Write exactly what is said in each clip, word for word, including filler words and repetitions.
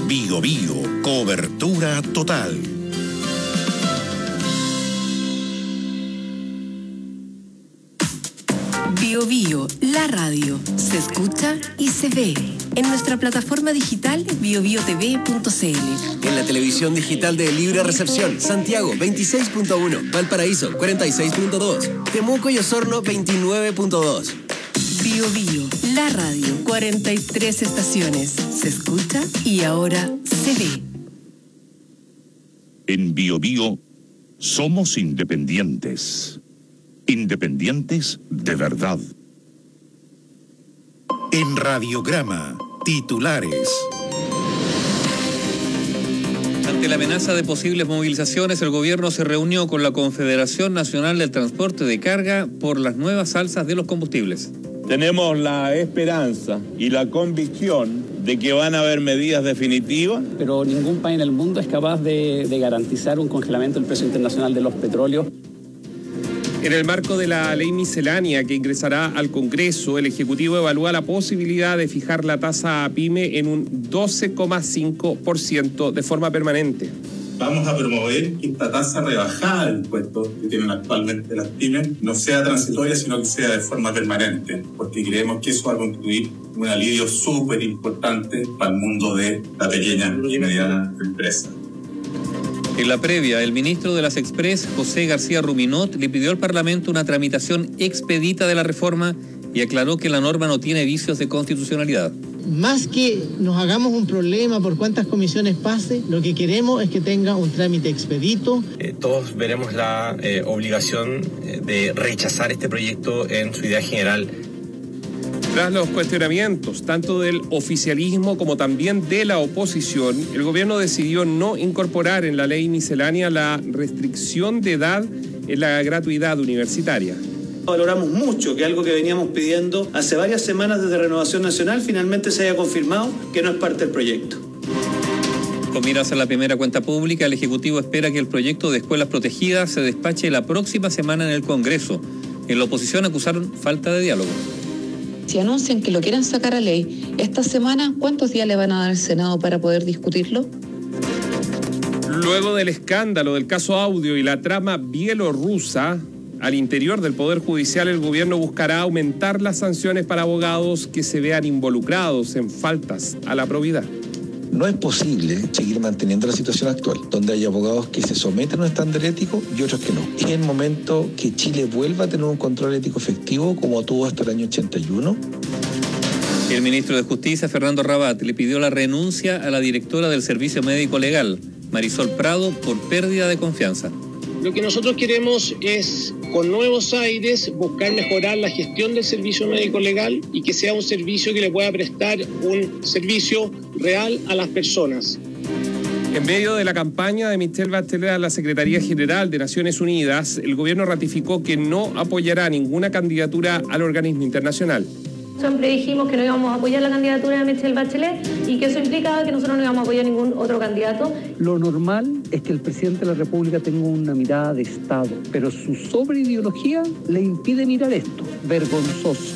Bio Bio, cobertura total. Bio Bio, la radio, se escucha y se ve. En nuestra plataforma digital bio bio t v punto c l. En la televisión digital de Libre Recepción, Santiago veintiséis punto uno, Valparaíso cuarenta y seis punto dos, Temuco y Osorno veintinueve punto dos. Bio Bio, la radio, cuarenta y tres estaciones. Se escucha y ahora se ve. En Bio Bio somos independientes. Independientes de verdad. En Radiograma, titulares. Ante la amenaza de posibles movilizaciones, el gobierno se reunió con la Confederación Nacional del Transporte de Carga por las nuevas alzas de los combustibles. Tenemos la esperanza y la convicción de que van a haber medidas definitivas. Pero ningún país en el mundo es capaz de, de garantizar un congelamiento del precio internacional de los petróleos. En el marco de la ley miscelánea que ingresará al Congreso, el Ejecutivo evalúa la posibilidad de fijar la tasa a PYME en un doce coma cinco por ciento de forma permanente. Vamos a promover que esta tasa rebajada de impuestos que tienen actualmente las pymes no sea transitoria, sino que sea de forma permanente, porque creemos que eso va a constituir un alivio súper importante para el mundo de la pequeña y mediana empresa. En la previa, el ministro de las Express, José García Ruminot, le pidió al Parlamento una tramitación expedita de la reforma y aclaró que la norma no tiene vicios de constitucionalidad. Más que nos hagamos un problema por cuántas comisiones pase, lo que queremos es que tenga un trámite expedito. Eh, todos veremos la eh, obligación de rechazar este proyecto en su idea general. Tras los cuestionamientos, tanto del oficialismo como también de la oposición, el gobierno decidió no incorporar en la ley miscelánea la restricción de edad en la gratuidad universitaria. Valoramos mucho que algo que veníamos pidiendo hace varias semanas desde Renovación Nacional finalmente se haya confirmado que no es parte del proyecto. Con miras a la primera cuenta pública, el Ejecutivo espera que el proyecto de escuelas protegidas se despache la próxima semana en el Congreso. En la oposición acusaron falta de diálogo. Si anuncian que lo quieren sacar a ley esta semana, ¿cuántos días le van a dar al Senado para poder discutirlo? Luego del escándalo del caso Audio y la trama bielorrusa, al interior del Poder Judicial, el gobierno buscará aumentar las sanciones para abogados que se vean involucrados en faltas a la probidad. No es posible seguir manteniendo la situación actual, donde hay abogados que se someten a un estándar ético y otros que no. Es el momento que Chile vuelva a tener un control ético efectivo como tuvo hasta el año ochenta y uno. El ministro de Justicia, Fernando Rabat, le pidió la renuncia a la directora del Servicio Médico Legal, Marisol Prado, por pérdida de confianza. Lo que nosotros queremos es, con nuevos aires, buscar mejorar la gestión del servicio médico legal y que sea un servicio que le pueda prestar un servicio real a las personas. En medio de la campaña de Michelle Bachelet a la Secretaría General de Naciones Unidas, el gobierno ratificó que no apoyará ninguna candidatura al organismo internacional. Siempre dijimos que no íbamos a apoyar la candidatura de Michelle Bachelet y que eso implicaba que nosotros no íbamos a apoyar ningún otro candidato. Lo normal es que el presidente de la República tenga una mirada de Estado, pero su sobreideología le impide mirar esto. Vergonzoso.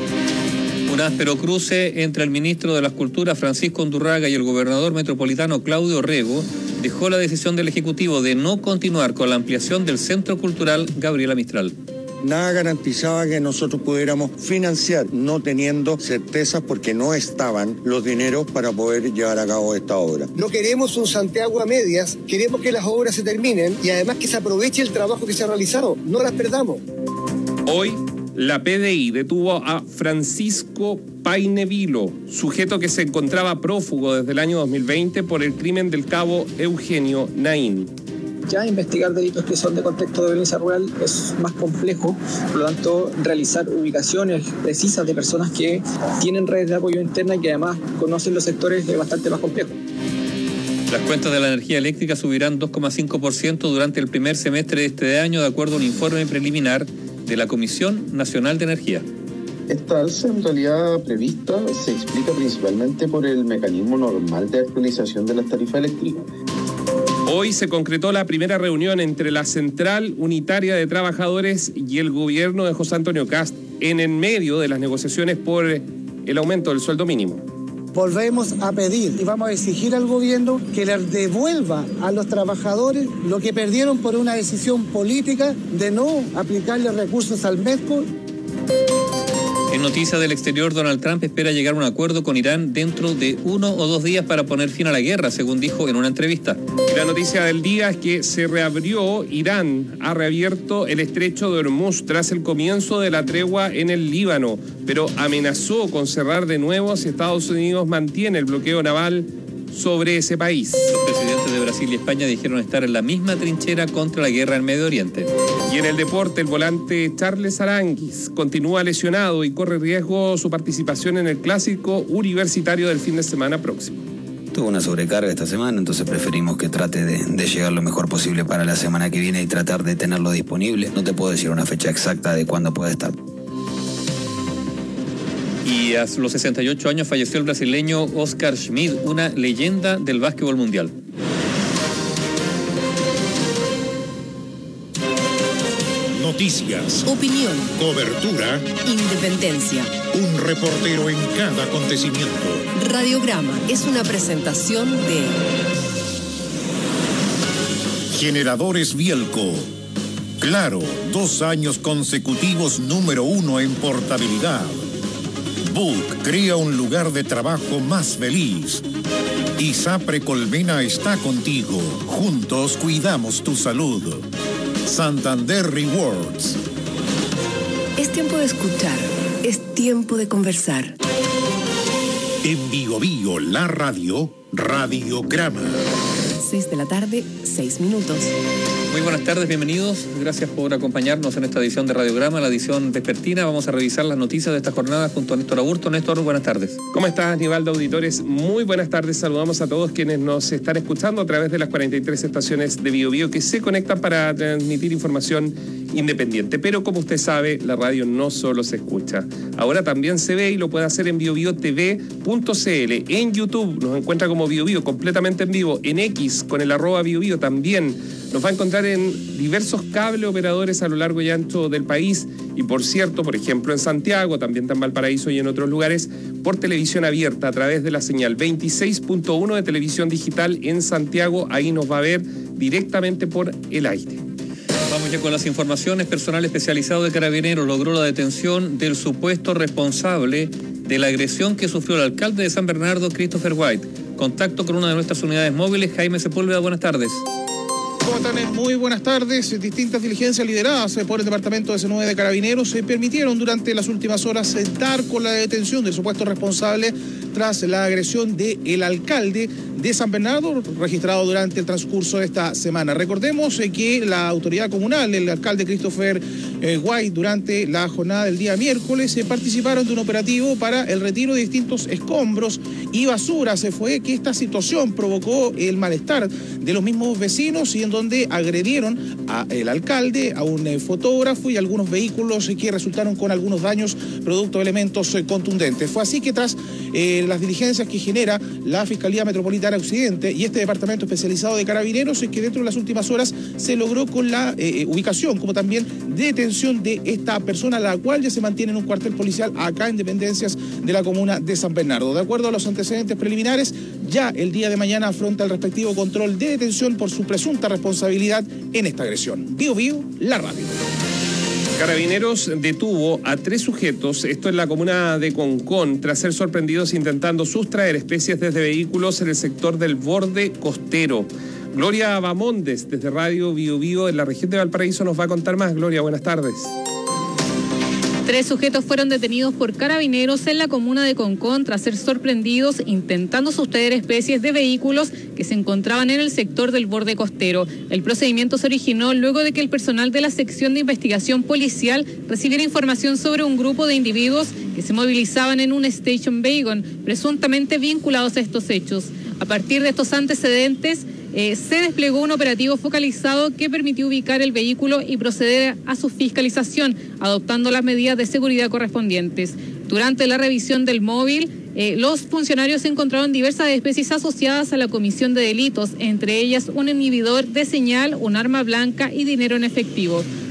Un áspero cruce entre el ministro de las Culturas, Francisco Undurraga, y el gobernador metropolitano, Claudio Rego, dejó la decisión del Ejecutivo de no continuar con la ampliación del Centro Cultural Gabriela Mistral. Nada garantizaba que nosotros pudiéramos financiar, no teniendo certezas porque no estaban los dineros para poder llevar a cabo esta obra. No queremos un Santiago a medias, queremos que las obras se terminen y además que se aproveche el trabajo que se ha realizado, no las perdamos. Hoy, la P D I detuvo a Francisco Paine Vilo, sujeto que se encontraba prófugo desde el año dos mil veinte por el crimen del cabo Eugenio Naín. Ya investigar delitos que son de contexto de violencia rural es más complejo, por lo tanto realizar ubicaciones precisas de personas que tienen redes de apoyo interna y que además conocen los sectores es bastante más complejo. Las cuentas de la energía eléctrica subirán dos coma cinco por ciento durante el primer semestre de este año, de acuerdo a un informe preliminar de la Comisión Nacional de Energía. Esta alza en realidad prevista se explica principalmente por el mecanismo normal de actualización de las tarifas eléctricas. Hoy se concretó la primera reunión entre la Central Unitaria de Trabajadores y el gobierno de José Antonio Kast en el medio de las negociaciones por el aumento del sueldo mínimo. volvemos a pedir y vamos a exigir al gobierno que les devuelva a los trabajadores lo que perdieron por una decisión política de no aplicarle recursos al MEDCO. En noticias del exterior, Donald Trump espera llegar a un acuerdo con Irán dentro de uno o dos días para poner fin a la guerra, según dijo en una entrevista. Y la noticia del día es que se reabrió, Irán ha reabierto el estrecho de Hormuz tras el comienzo de la tregua en el Líbano, pero amenazó con cerrar de nuevo si Estados Unidos mantiene el bloqueo naval sobre ese país. Los presidentes de Brasil y España dijeron estar en la misma trinchera contra la guerra en Medio Oriente. Y en el deporte, el volante Charles Aranguis continúa lesionado y corre riesgo su participación en el clásico universitario del fin de semana próximo. Tuvo una sobrecarga esta semana, entonces preferimos que trate de, de llegar lo mejor posible para la semana que viene y tratar de tenerlo disponible. No te puedo decir una fecha exacta de cuándo puede estar. Y a los sesenta y ocho años falleció el brasileño Oscar Schmidt, una leyenda del básquetbol mundial. Noticias, opinión, cobertura, independencia. Un reportero en cada acontecimiento. Radiograma es una presentación de Generadores Vielco. Claro, dos años consecutivos número uno en portabilidad. Book crea un lugar de trabajo más feliz. ISAPRE Colmena está contigo. Juntos cuidamos tu salud. Santander Rewards. Es tiempo de escuchar. Es tiempo de conversar. En Bio Bio, la radio, Radiograma. seis de la tarde, seis minutos. Muy buenas tardes, bienvenidos. Gracias por acompañarnos en esta edición de Radiograma, la edición vespertina. Vamos a revisar las noticias de esta jornada junto a Néstor Aburto. Néstor, buenas tardes. ¿Cómo estás, Aníbal de Auditores? Muy buenas tardes. Saludamos a todos quienes nos están escuchando a través de las cuarenta y tres estaciones de Bio Bio que se conectan para transmitir información independiente. Pero como usted sabe, la radio no solo se escucha. Ahora también se ve y lo puede hacer en bio bio t v punto c l. En YouTube nos encuentra como Bio Bio completamente en vivo. En X con el arroba Bio Bio también. Nos va a encontrar en diversos cable operadores a lo largo y ancho del país. Y por cierto, por ejemplo en Santiago, también en Valparaíso y en otros lugares, por televisión abierta a través de la señal veintiséis punto uno de televisión digital en Santiago. Ahí nos va a ver directamente por el aire. Vamos ya con las informaciones. Personal especializado de Carabineros logró la detención del supuesto responsable de la agresión que sufrió el alcalde de San Bernardo, Christopher White. Contacto con una de nuestras unidades móviles, Jaime Sepúlveda, buenas tardes. ¿Cómo están? Muy buenas tardes. Distintas diligencias lideradas por el Departamento de C nueve de Carabineros se permitieron durante las últimas horas dar con la detención del supuesto responsable tras la agresión del alcalde de San Bernardo, registrado durante el transcurso de esta semana. Recordemos eh, que la autoridad comunal, el alcalde Christopher eh, White, durante la jornada del día miércoles, eh, participaron de un operativo para el retiro de distintos escombros y basura. Se fue que esta situación provocó el malestar de los mismos vecinos y en donde agredieron al alcalde, a un eh, fotógrafo y algunos vehículos eh, que resultaron con algunos daños producto de elementos eh, contundentes. Fue así que tras eh, las diligencias que genera la Fiscalía Metropolitana Occidente y este Departamento Especializado de Carabineros, es que dentro de las últimas horas se logró con la eh, ubicación, como también detención de esta persona, la cual ya se mantiene en un cuartel policial acá en dependencias de la comuna de San Bernardo. De acuerdo a los antecedentes preliminares, ya el día de mañana afronta el respectivo control de detención por su presunta responsabilidad en esta agresión. Bio Bio, la radio. Carabineros detuvo a tres sujetos, esto en la comuna de Concón, tras ser sorprendidos intentando sustraer especies desde vehículos en el sector del borde costero. Gloria Bamondes, desde Radio Bio Bio en la región de Valparaíso, nos va a contar más. Gloria, buenas tardes. Tres sujetos fueron detenidos por Carabineros en la comuna de Concón tras ser sorprendidos intentando sustraer especies de vehículos que se encontraban en el sector del borde costero. El procedimiento se originó luego de que el personal de la sección de investigación policial recibiera información sobre un grupo de individuos que se movilizaban en un station wagon, presuntamente vinculados a estos hechos. A partir de estos antecedentes, Eh, se desplegó un operativo focalizado que permitió ubicar el vehículo y proceder a su fiscalización, adoptando las medidas de seguridad correspondientes. Durante la revisión del móvil, eh, los funcionarios encontraron diversas especies asociadas a la comisión de delitos, entre ellas un inhibidor de señal, un arma blanca y dinero en efectivo.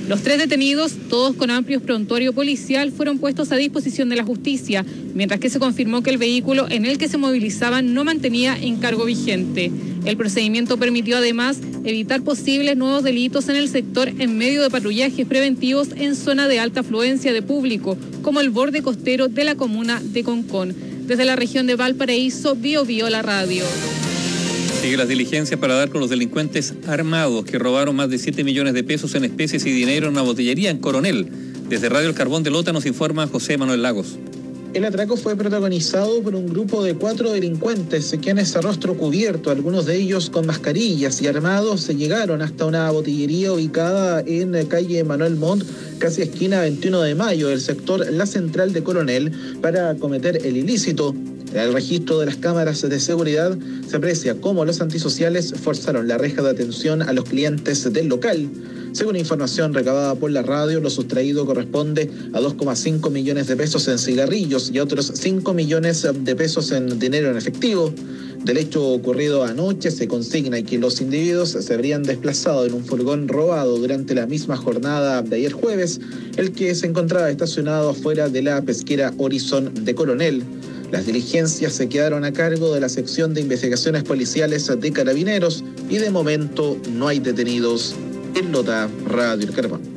Los tres detenidos, todos con amplio prontuario policial, fueron puestos a disposición de la justicia, mientras que se confirmó que el vehículo en el que se movilizaban no mantenía encargo vigente. El procedimiento permitió además evitar posibles nuevos delitos en el sector en medio de patrullajes preventivos en zona de alta afluencia de público, como el borde costero de la comuna de Concón. Desde la región de Valparaíso, Bio Bio la radio. Sigue las diligencias para dar con los delincuentes armados que robaron más de siete millones de pesos en especies y dinero en una botillería en Coronel. Desde Radio El Carbón de Lota nos informa José Manuel Lagos. El atraco fue protagonizado por un grupo de cuatro delincuentes quienes a rostro cubierto, algunos de ellos con mascarillas y armados, se llegaron hasta una botillería ubicada en calle Manuel Montt, casi esquina veintiuno de mayo, del sector La Central de Coronel, para cometer el ilícito. En el registro de las cámaras de seguridad se aprecia cómo los antisociales forzaron la reja de atención a los clientes del local. Según información recabada por la radio, lo sustraído corresponde a dos coma cinco millones de pesos en cigarrillos y otros cinco millones de pesos en dinero en efectivo. Del hecho ocurrido anoche se consigna que los individuos se habrían desplazado en un furgón robado durante la misma jornada de ayer jueves, el que se encontraba estacionado afuera de la pesquera Horizon de Coronel. Las diligencias se quedaron a cargo de la sección de investigaciones policiales de Carabineros y de momento no hay detenidos. En Lota, Radio El Carbón.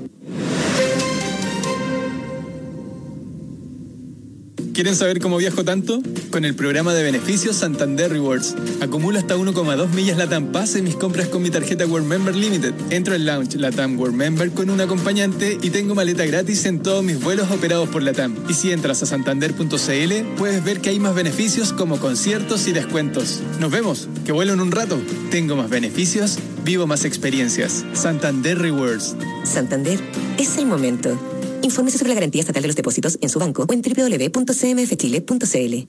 ¿Quieren saber cómo viajo tanto? Con el programa de beneficios Santander Rewards. Acumulo hasta uno coma dos millas LATAM Pass en mis compras con mi tarjeta World Member Limited. Entro al lounge LATAM World Member con un acompañante y tengo maleta gratis en todos mis vuelos operados por LATAM. Y si entras a santander punto c l, puedes ver que hay más beneficios como conciertos y descuentos. Nos vemos, que vuelo en un rato. Tengo más beneficios, vivo más experiencias. Santander Rewards. Santander, es el momento. Infórmese sobre la garantía estatal de los depósitos en su banco o en doble u doble u doble u punto c m f chile punto c l.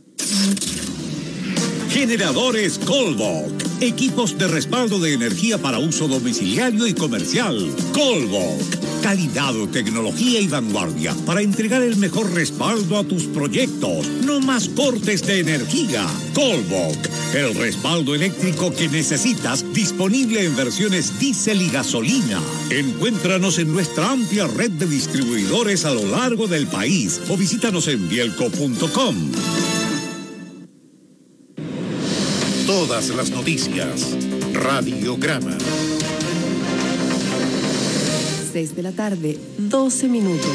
Generadores Colbok. Equipos de respaldo de energía para uso domiciliario y comercial. Colbok. Calidad, tecnología y vanguardia para entregar el mejor respaldo a tus proyectos. No más cortes de energía. Colbok. El respaldo eléctrico que necesitas, disponible en versiones diésel y gasolina. Encuéntranos en nuestra amplia red de distribuidores a lo largo del país o visítanos en bielco punto com. Todas las noticias. Radiograma. seis de la tarde, doce minutos.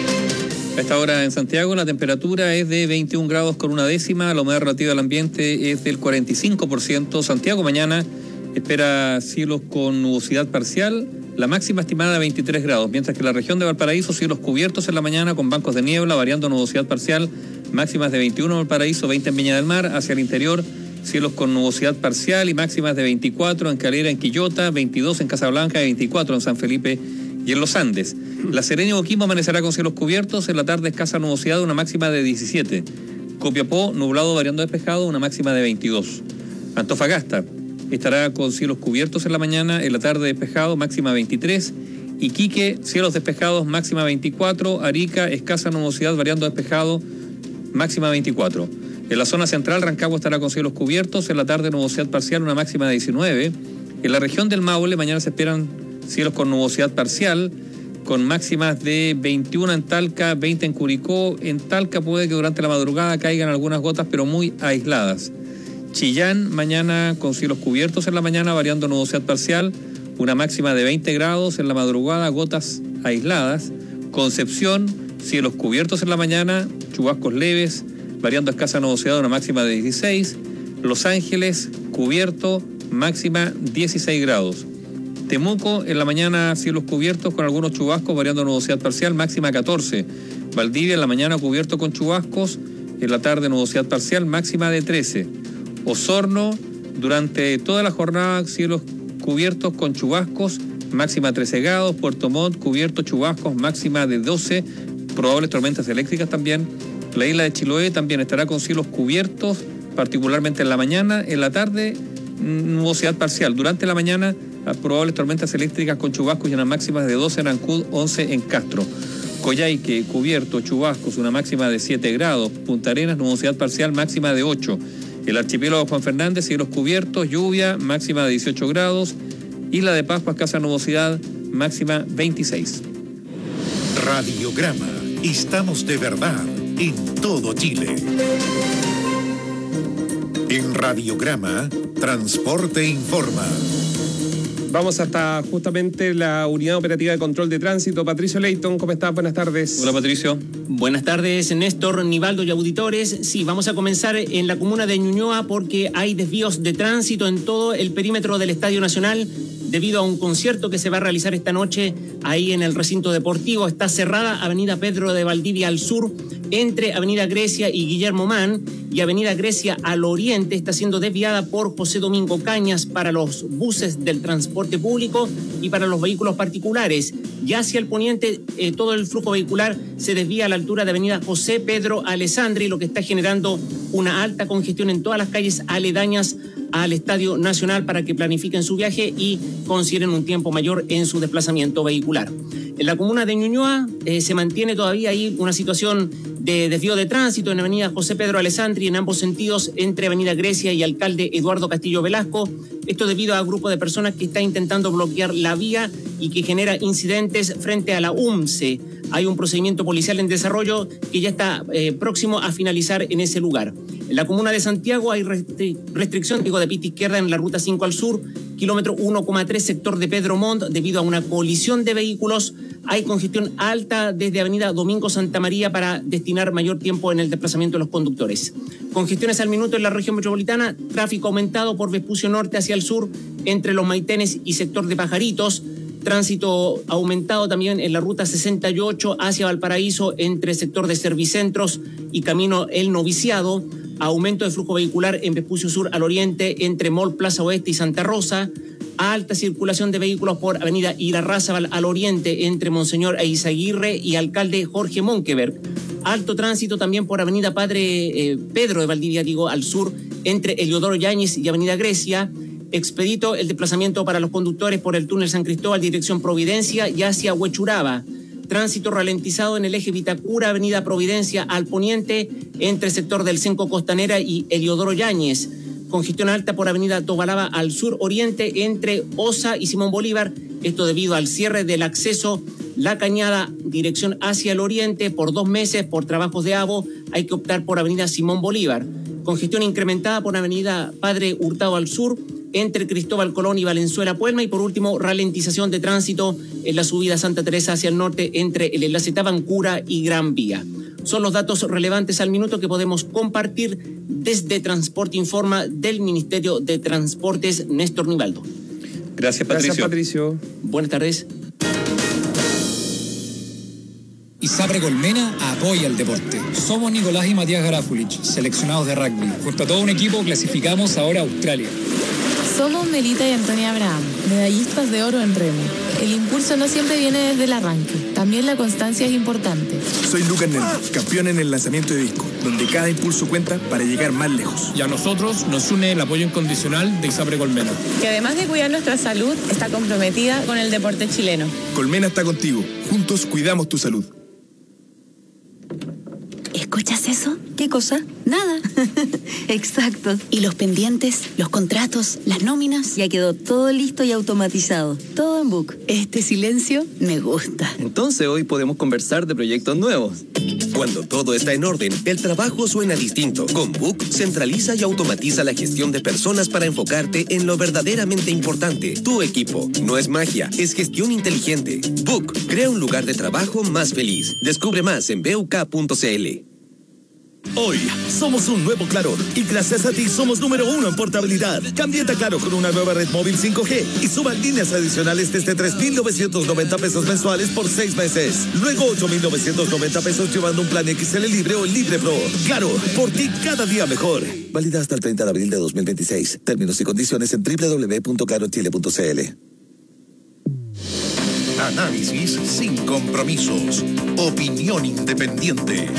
A esta hora en Santiago la temperatura es de veintiún grados con una décima, la humedad relativa del ambiente es del cuarenta y cinco por ciento. Santiago mañana espera cielos con nubosidad parcial, la máxima estimada de veintitrés grados, mientras que la región de Valparaíso cielos cubiertos en la mañana con bancos de niebla, variando nubosidad parcial, máximas de veintiuno en Valparaíso, veinte en Viña del Mar. Hacia el interior, cielos con nubosidad parcial y máximas de veinticuatro en Calera, en Quillota, veintidós en Casablanca y veinticuatro en San Felipe y en los Andes. La Serena y Coquimbo amanecerá con cielos cubiertos, en la tarde escasa nubosidad, una máxima de diecisiete. Copiapó, nublado variando despejado, una máxima de veintidós. Antofagasta estará con cielos cubiertos en la mañana, en la tarde despejado, máxima veintitrés. Iquique, cielos despejados, máxima veinticuatro. Arica, escasa nubosidad variando despejado, máxima veinticuatro. En la zona central, Rancagua estará con cielos cubiertos, en la tarde nubosidad parcial, una máxima de diecinueve. En la región del Maule, mañana se esperan cielos con nubosidad parcial, con máximas de veintiuno en Talca, veinte en Curicó. En Talca puede que durante la madrugada caigan algunas gotas, pero muy aisladas. Chillán, mañana con cielos cubiertos en la mañana, variando nubosidad parcial, una máxima de veinte grados, en la madrugada gotas aisladas. Concepción, cielos cubiertos en la mañana, chubascos leves, variando escasa nubosidad, una máxima de dieciséis. Los Ángeles, cubierto, máxima dieciséis grados. Temuco, en la mañana cielos cubiertos con algunos chubascos, variando nubosidad parcial, máxima catorce. Valdivia, en la mañana cubierto con chubascos, en la tarde nubosidad parcial, máxima de trece. Osorno, durante toda la jornada cielos cubiertos con chubascos, máxima trece grados. Puerto Montt, cubierto, chubascos, máxima de doce. Probables tormentas eléctricas también. La isla de Chiloé también estará con cielos cubiertos, particularmente en la mañana. En la tarde, nubosidad parcial. Durante la mañana, probables tormentas eléctricas con chubascos y unas máximas de doce en Ancud, once en Castro. Coyhaique, cubierto, chubascos, una máxima de siete grados. Punta Arenas, nubosidad parcial, máxima de ocho. El archipiélago Juan Fernández, cielos cubiertos, lluvia, máxima de dieciocho grados. Isla de Pascua, escasa nubosidad, máxima veintiséis. Radiograma. Estamos de verdad en todo Chile. En Radiograma, Transporte Informa. Vamos hasta justamente la Unidad Operativa de Control de Tránsito. Patricio Leighton, ¿cómo estás? Buenas tardes. Hola, Patricio. Buenas tardes, Néstor, Nivaldo y auditores. Sí, vamos a comenzar en la comuna de Ñuñoa porque hay desvíos de tránsito en todo el perímetro del Estadio Nacional debido a un concierto que se va a realizar esta noche ahí en el recinto deportivo. Está cerrada Avenida Pedro de Valdivia al sur entre Avenida Grecia y Guillermo Mann, y Avenida Grecia al oriente está siendo desviada por José Domingo Cañas para los buses del transporte público y para los vehículos particulares. Y hacia el poniente eh, todo el flujo vehicular se desvía a la altura de Avenida José Pedro Alessandri, lo que está generando una alta congestión en todas las calles aledañas al Estadio Nacional para que planifiquen su viaje y consideren un tiempo mayor en su desplazamiento vehicular. En la comuna de Ñuñoa eh, se mantiene todavía ahí una situación de desvío de tránsito en Avenida José Pedro Alessandri en ambos sentidos entre Avenida Grecia y Alcalde Eduardo Castillo Velasco. Esto debido a un grupo de personas que está intentando bloquear la vía y que genera incidentes frente a la U M C E. Hay un procedimiento policial en desarrollo que ya está eh, próximo a finalizar en ese lugar. En la comuna de Santiago hay restri- restricción digo, de pista izquierda en la ruta cinco al sur, kilómetro uno coma tres, sector de Pedro Montt, debido a una colisión de vehículos. Hay congestión alta desde Avenida Domingo Santa María para destinar mayor tiempo en el desplazamiento de los conductores. Congestiones al minuto en la región metropolitana, tráfico aumentado por Vespucio Norte hacia el sur, entre Los Maitenes y sector de Pajaritos. Tránsito aumentado también en la ruta sesenta y ocho hacia Valparaíso, entre sector de Servicentros y camino El Noviciado. Aumento de flujo vehicular en Vespucio Sur al oriente, entre Mall Plaza Oeste y Santa Rosa. Alta circulación de vehículos por Avenida Irarrázaval al oriente, entre Monseñor Eizaguirre y Alcalde Jorge Monkeberg. Alto tránsito también por Avenida Padre eh, Pedro de Valdivia, digo, al sur, entre Eliodoro Yáñez y Avenida Grecia. Expedito el desplazamiento para los conductores por el túnel San Cristóbal, dirección Providencia y hacia Huechuraba. Tránsito ralentizado en el eje Vitacura, Avenida Providencia al poniente, entre sector del Cenco Costanera y Eliodoro Yáñez. Congestión alta por Avenida Tobalaba al sur oriente, entre Osa y Simón Bolívar. Esto debido al cierre del acceso La Cañada, dirección hacia el oriente, por dos meses por trabajos de AVO. Hay que optar por Avenida Simón Bolívar. Congestión incrementada por Avenida Padre Hurtado al sur, entre Cristóbal Colón y Valenzuela Puelma. Y por último, ralentización de tránsito en la subida Santa Teresa hacia el norte, entre el enlace Tabancura y Gran Vía. Son los datos relevantes al minuto que podemos compartir desde Transporte Informa del Ministerio de Transportes. Néstor Nivaldo. Gracias, Patricio. Gracias, Patricio. Buenas tardes. ISAPRE Colmena apoya el deporte. Somos Nicolás y Matías Garafulich, seleccionados de rugby. Junto a todo un equipo clasificamos ahora a Australia. Somos Melita y Antonia Abraham, medallistas de oro en remo. El impulso no siempre viene desde el arranque, también la constancia es importante. Soy Lucas Nel, campeón en el lanzamiento de disco, donde cada impulso cuenta para llegar más lejos. Y a nosotros nos une el apoyo incondicional de ISAPRE Colmena, Que además de cuidar nuestra salud, está comprometida con el deporte chileno. Colmena está contigo, juntos cuidamos tu salud. ¿Escuchas eso? ¿Qué cosa? Nada. Exacto. ¿Y los pendientes, los contratos, las nóminas? Ya quedó todo listo y automatizado. Todo en Book. Este silencio me gusta. Entonces hoy podemos conversar de proyectos nuevos. Cuando todo está en orden, el trabajo suena distinto. Con Book, centraliza y automatiza la gestión de personas para enfocarte en lo verdaderamente importante. Tu equipo. No es magia, es gestión inteligente. Book, crea un lugar de trabajo más feliz. Descubre más en B U K punto C L. Hoy somos un nuevo Claro y gracias a ti somos número uno en portabilidad. Cámbiate a Claro con una nueva red móvil cinco G y suba líneas adicionales desde tres mil novecientos noventa pesos mensuales por seis meses. Luego ocho mil novecientos noventa pesos llevando un plan X L Libre o Libre Pro. Claro, por ti cada día mejor. Válida hasta el treinta de abril de dos mil veintiséis. Términos y condiciones en doble u doble u doble u punto claro chile punto c l. Análisis sin compromisos. Opinión independiente.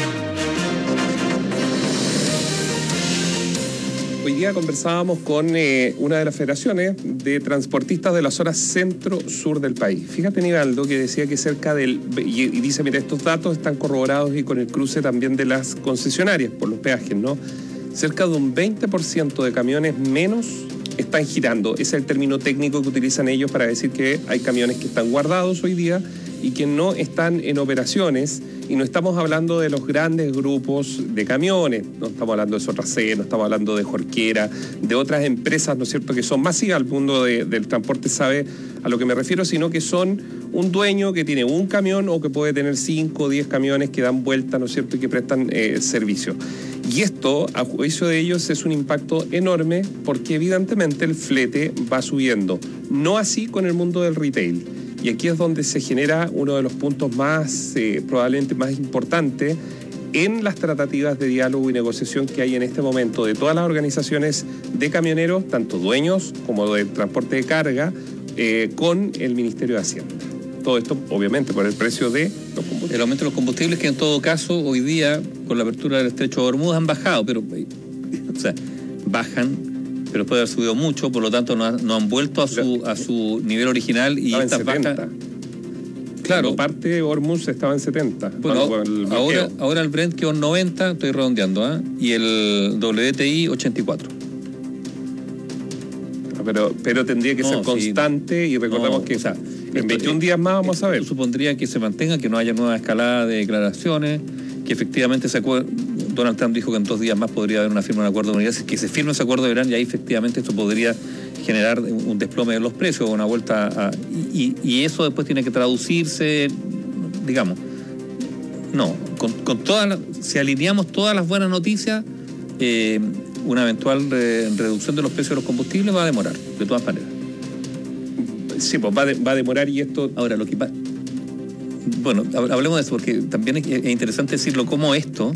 Hoy día conversábamos con eh, una de las federaciones de transportistas de la zona centro-sur del país. Fíjate, Nivaldo, que decía que cerca del... Y, y dice, mira, estos datos están corroborados y con el cruce también de las concesionarias por los peajes, ¿no? Cerca de un veinte por ciento de camiones menos están girando. Ese es el término técnico que utilizan ellos para decir que hay camiones que están guardados hoy día y que no están en operaciones, y no estamos hablando de los grandes grupos de camiones, no estamos hablando de Sotracé, no estamos hablando de Jorquera, de otras empresas, ¿no es cierto?, que son masivas, el mundo de, del transporte sabe a lo que me refiero, sino que son un dueño que tiene un camión o que puede tener cinco o diez camiones que dan vuelta, ¿no es cierto?, y que prestan eh, servicio. Y esto, a juicio de ellos, es un impacto enorme porque evidentemente el flete va subiendo. No así con el mundo del retail. Y aquí es donde se genera uno de los puntos más, eh, probablemente más importantes en las tratativas de diálogo y negociación que hay en este momento de todas las organizaciones de camioneros, tanto dueños como de transporte de carga, eh, con el Ministerio de Hacienda. Todo esto, obviamente, por el precio de los combustibles. El aumento de los combustibles, que en todo caso, hoy día, con la apertura del Estrecho de Hormuz, han bajado, pero, o sea, bajan, pero puede haber subido mucho, por lo tanto no, ha, no han vuelto a su a su nivel original y estas bajas. Claro. Parte de Hormuz estaba en setenta. Bueno, el ahora, ahora el Brent quedó en noventa, estoy redondeando, ¿eh? Y el W T I ochenta y cuatro. Pero, pero tendría que no, ser constante, sí, y recordemos no, que o sea, en veintiún días más vamos a ver. Supondría que se mantenga, que no haya nueva escalada de declaraciones, que efectivamente se acuerde. Donald Trump dijo que en dos días más podría haber una firma de un acuerdo de unidad, que se firme ese acuerdo de Irán, y ahí efectivamente esto podría generar un desplome de los precios, una vuelta a, y, y eso después tiene que traducirse, digamos, no, con, con todas las, si alineamos todas las buenas noticias, eh, una eventual re, reducción de los precios de los combustibles va a demorar, de todas maneras. Sí, pues va, de, va a demorar, y esto... Ahora, lo que va... Bueno, hablemos de eso, porque también es, es interesante decirlo, cómo esto...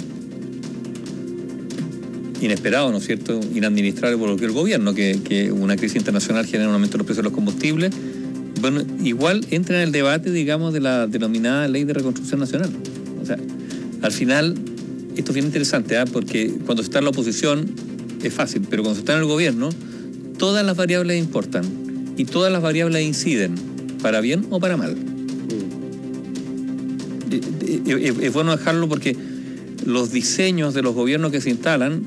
inesperado, ¿no es cierto?, inadministrable por lo que el gobierno, que, que una crisis internacional genera un aumento de los precios de los combustibles, bueno, igual entra en el debate, digamos, de la denominada Ley de Reconstrucción Nacional. O sea, al final, esto es bien interesante, ¿eh? Porque cuando se está en la oposición es fácil, pero cuando se está en el gobierno, todas las variables importan y todas las variables inciden, para bien o para mal. Mm. Es, es bueno dejarlo porque los diseños de los gobiernos que se instalan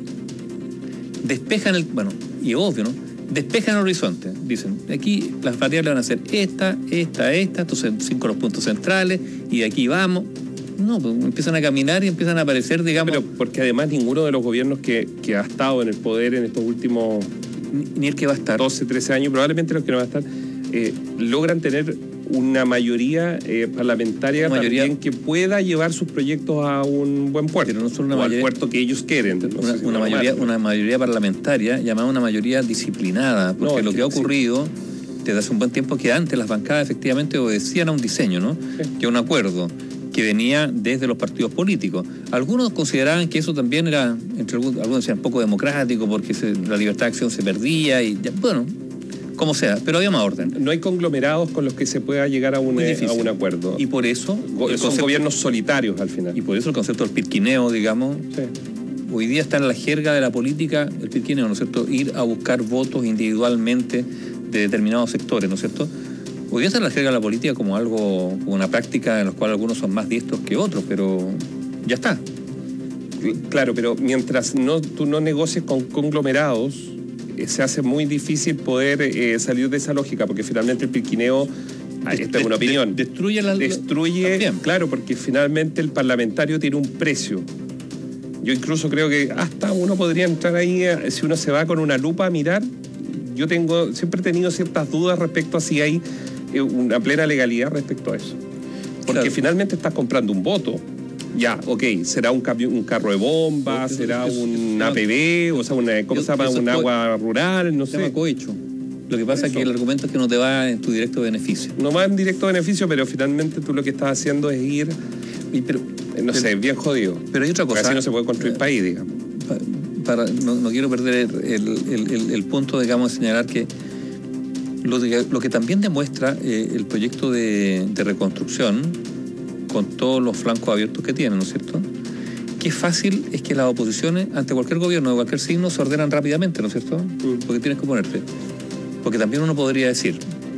despejan el, bueno, y obvio, ¿no? Despejan el horizonte. Dicen, aquí las variables van a ser esta, esta, esta, estos son cinco los puntos centrales, y de aquí vamos. No, pues empiezan a caminar y empiezan a aparecer, digamos... Pero porque además ninguno de los gobiernos que, que ha estado en el poder en estos últimos... Ni, ni el que va a estar. doce, trece años, probablemente los que no van a estar, eh, logran tener una mayoría eh, parlamentaria mayoría, también que pueda llevar sus proyectos a un buen puerto, pero no solo una o mayoría, al puerto que ellos quieren. No una, sé si una, mayoría, una mayoría parlamentaria llamada una mayoría disciplinada, porque no, lo que ha ocurrido sí. desde hace un buen tiempo, que antes las bancadas efectivamente obedecían a un diseño, ¿no? Sí. Que a un acuerdo que venía desde los partidos políticos. Algunos consideraban que eso también era, entre algunos, algunos decían, poco democrático, porque se, la libertad de acción se perdía, y ya, bueno, como sea, pero había más orden. No hay conglomerados con los que se pueda llegar a un, a un acuerdo. Y por eso... Go son concepto, gobiernos solitarios al final. Y por eso el concepto del pirquineo, digamos, sí. hoy día está en la jerga de la política, el pirquineo, ¿no es cierto? Ir a buscar votos individualmente de determinados sectores, ¿no es cierto? Hoy día está en la jerga de la política como algo, como una práctica en la cual algunos son más diestros que otros, pero ya está. Claro, pero mientras no, tú no negocies con conglomerados, se hace muy difícil poder eh, salir de esa lógica, porque finalmente el pirquineo, esta es una opinión, de, destruye la destruye, también. Claro, porque finalmente el parlamentario tiene un precio. Yo incluso creo que hasta uno podría entrar ahí, eh, si uno se va con una lupa a mirar. Yo tengo, siempre he tenido ciertas dudas respecto a si hay eh, una plena legalidad respecto a eso, porque claro. finalmente estás comprando un voto. Ya, ok, será un, cambio, un carro de bomba, yo, será yo, un yo, A P B, o sea, una, ¿cómo se llama? Un agua rural, no sé. Se llama cohecho. Lo que pasa es que el argumento es que no te va en tu directo beneficio. No va en directo beneficio, pero finalmente tú lo que estás haciendo es ir, y, pero, no pero, sé, bien jodido. Pero hay otra cosa. Así no se puede construir eh, país, digamos. Para, no, no quiero perder el, el, el, el punto, digamos, de señalar que lo, de, lo que también demuestra eh, el proyecto de, de reconstrucción, con todos los flancos abiertos que tienen, ¿no es cierto? Qué fácil es que las oposiciones ante cualquier gobierno de cualquier signo se ordenan rápidamente, ¿no es cierto? Porque tienes que oponerte. Porque también uno podría decir,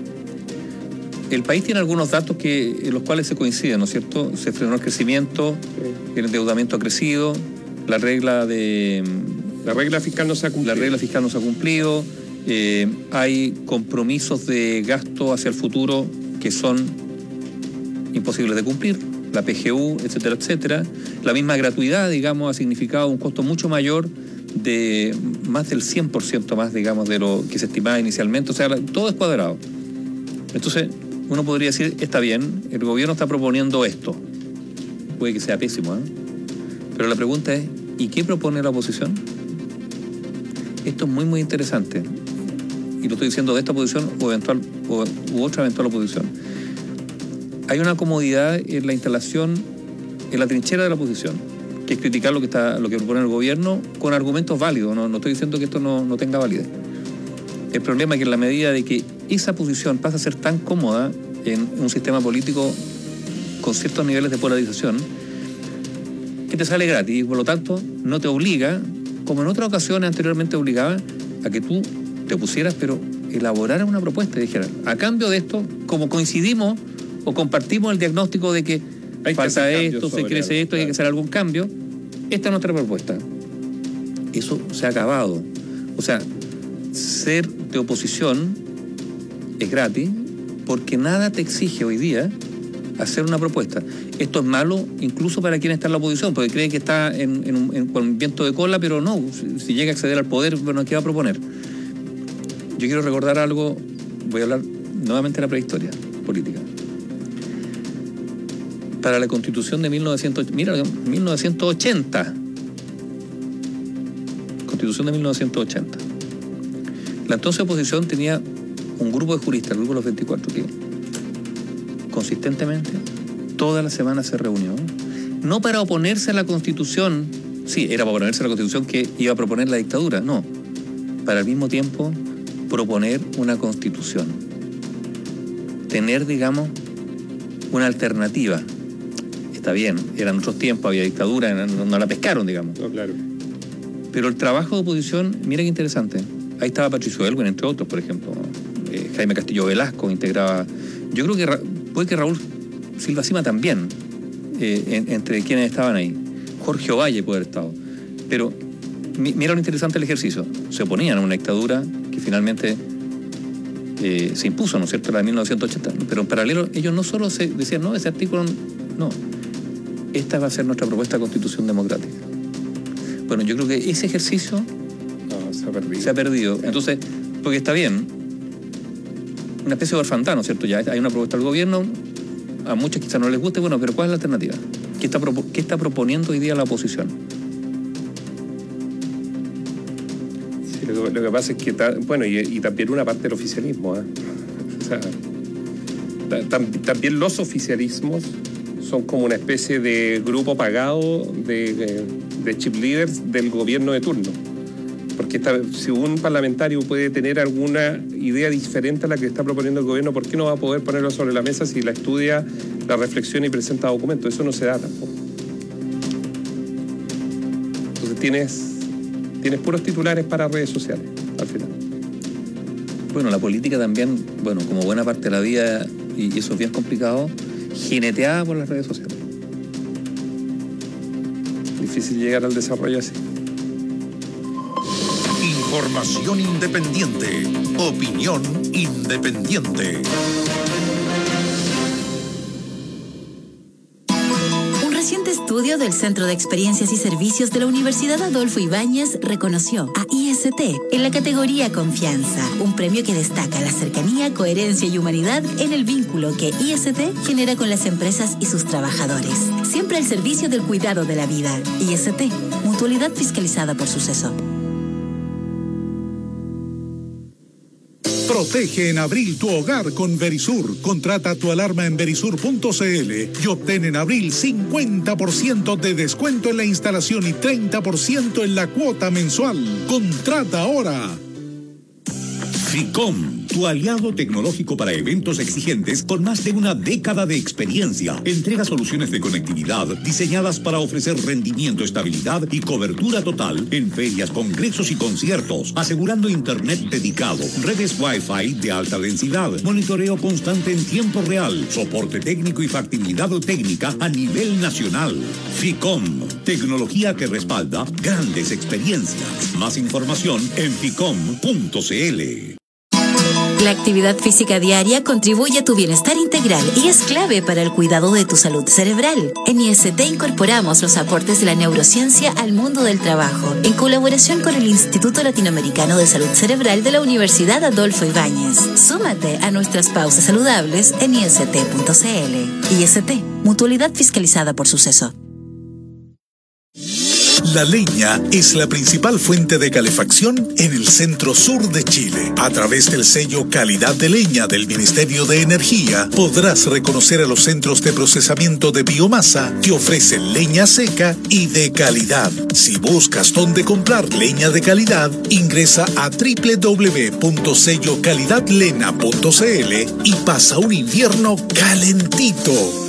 el país tiene algunos datos que, en los cuales se coinciden, ¿no es cierto? Se frenó el crecimiento, el endeudamiento ha crecido, la regla de... La regla fiscal no se ha cumplido. La regla fiscal no se ha cumplido, Eh, hay compromisos de gasto hacia el futuro que son imposibles de cumplir, la P G U, etcétera, etcétera. La misma gratuidad, digamos, ha significado un costo mucho mayor de más del cien por ciento más, digamos, de lo que se estimaba inicialmente. O sea, todo es cuadrado. Entonces, uno podría decir, está bien, el gobierno está proponiendo esto. Puede que sea pésimo, ¿eh? Pero la pregunta es, ¿y qué propone la oposición? Esto es muy, muy interesante. Y lo estoy diciendo de esta oposición o eventual, o, u otra eventual oposición. Hay una comodidad en la instalación, en la trinchera de la oposición, que es criticar lo que está, lo que propone el gobierno con argumentos válidos. No, no estoy diciendo que esto no, no tenga validez. El problema es que en la medida de que esa posición pasa a ser tan cómoda en un sistema político con ciertos niveles de polarización, que te sale gratis y por lo tanto no te obliga, como en otras ocasiones anteriormente obligaba, a que tú te pusieras, pero elaboraras una propuesta y dijeras, a cambio de esto, como coincidimos o compartimos el diagnóstico de que hay falta que esto, se crece algo, esto, claro, hay que hacer algún cambio, esta es nuestra propuesta. Eso se ha acabado. O sea, ser de oposición es gratis porque nada te exige hoy día hacer una propuesta. Esto es malo incluso para quien está en la oposición, porque cree que está en, en un, en, con viento de cola, pero no, si, si llega a acceder al poder, bueno, ¿qué va a proponer? Yo quiero recordar algo, voy a hablar nuevamente de la prehistoria política. Para la Constitución de mil novecientos, mira, mil novecientos ochenta, Constitución de mil novecientos ochenta, la entonces oposición tenía un grupo de juristas, el grupo de los veinticuatro, que consistentemente toda la semana se reunió, no para oponerse a la Constitución, sí, era para oponerse a la Constitución que iba a proponer la dictadura, no, para al mismo tiempo proponer una Constitución, tener, digamos, una alternativa. Está bien, eran otros tiempos, había dictadura, no, no la pescaron, digamos. No, claro. Pero el trabajo de oposición, mira qué interesante. Ahí estaba Patricio Elwin, entre otros, por ejemplo. Eh, Jaime Castillo Velasco integraba. Yo creo que Ra- puede que Raúl Silva Sima también, eh, en, entre quienes estaban ahí. Jorge Ovalle puede haber estado. Pero mi, mira lo interesante del ejercicio. Se oponían a una dictadura que finalmente eh, se impuso, ¿no es cierto?, la de mil novecientos ochenta. Pero en paralelo, ellos no solo se decían, no, ese artículo, no. Esta va a ser nuestra propuesta de Constitución democrática. Bueno, yo creo que ese ejercicio no, se ha perdido. Se ha perdido. Entonces, porque está bien, una especie de orfandad, ¿no es cierto? Ya hay una propuesta del gobierno, a muchos quizás no les guste, bueno, pero ¿cuál es la alternativa? ¿Qué está, propo- qué está proponiendo hoy día la oposición? Sí, lo, que, lo que pasa es que, ta, bueno, y, y también una parte del oficialismo, ¿eh? O sea, ta, tam, también los oficialismos son como una especie de grupo pagado de, de, de chip leaders del gobierno de turno. Porque esta, si un parlamentario puede tener alguna idea diferente a la que está proponiendo el gobierno, ¿por qué no va a poder ponerlo sobre la mesa si la estudia, la reflexiona y presenta documentos? Eso no se da tampoco. Entonces tienes, tienes puros titulares para redes sociales, al final. Bueno, la política también, bueno, como buena parte de la vida, y eso es bien complicado, jineteada por las redes sociales. Difícil llegar al desarrollo así. Información independiente. Opinión independiente. Un reciente estudio del Centro de Experiencias y Servicios de la Universidad Adolfo Ibáñez reconoció a I S T en la categoría Confianza, un premio que destaca la cercanía, coherencia y humanidad en el vínculo que I S T genera con las empresas y sus trabajadores. Siempre al servicio del cuidado de la vida. I S T, mutualidad fiscalizada por Suceso. Protege en abril tu hogar con Verisur. Contrata tu alarma en verisur punto c l y obtén en abril cincuenta por ciento de descuento en la instalación y treinta por ciento en la cuota mensual. Contrata ahora. Ficom, tu tu aliado tecnológico para eventos exigentes con más de una década de experiencia. Entrega soluciones de conectividad diseñadas para ofrecer rendimiento, estabilidad y cobertura total en ferias, congresos y conciertos, asegurando internet dedicado, redes Wi-Fi de alta densidad, monitoreo constante en tiempo real, soporte técnico y factibilidad técnica a nivel nacional. Ficom, tecnología que respalda grandes experiencias. Más información en ficom punto cl. La actividad física diaria contribuye a tu bienestar integral y es clave para el cuidado de tu salud cerebral. En I S T incorporamos los aportes de la neurociencia al mundo del trabajo, en colaboración con el Instituto Latinoamericano de Salud Cerebral de la Universidad Adolfo Ibáñez. Súmate a nuestras pausas saludables en I S T punto cl. I S T, mutualidad fiscalizada por Suceso. La leña es la principal fuente de calefacción en el centro sur de Chile. A través del sello Calidad de Leña del Ministerio de Energía, podrás reconocer a los centros de procesamiento de biomasa que ofrecen leña seca y de calidad. Si buscas dónde comprar leña de calidad, ingresa a doble u doble u doble u punto sello calidad lena punto cl y pasa un invierno calentito.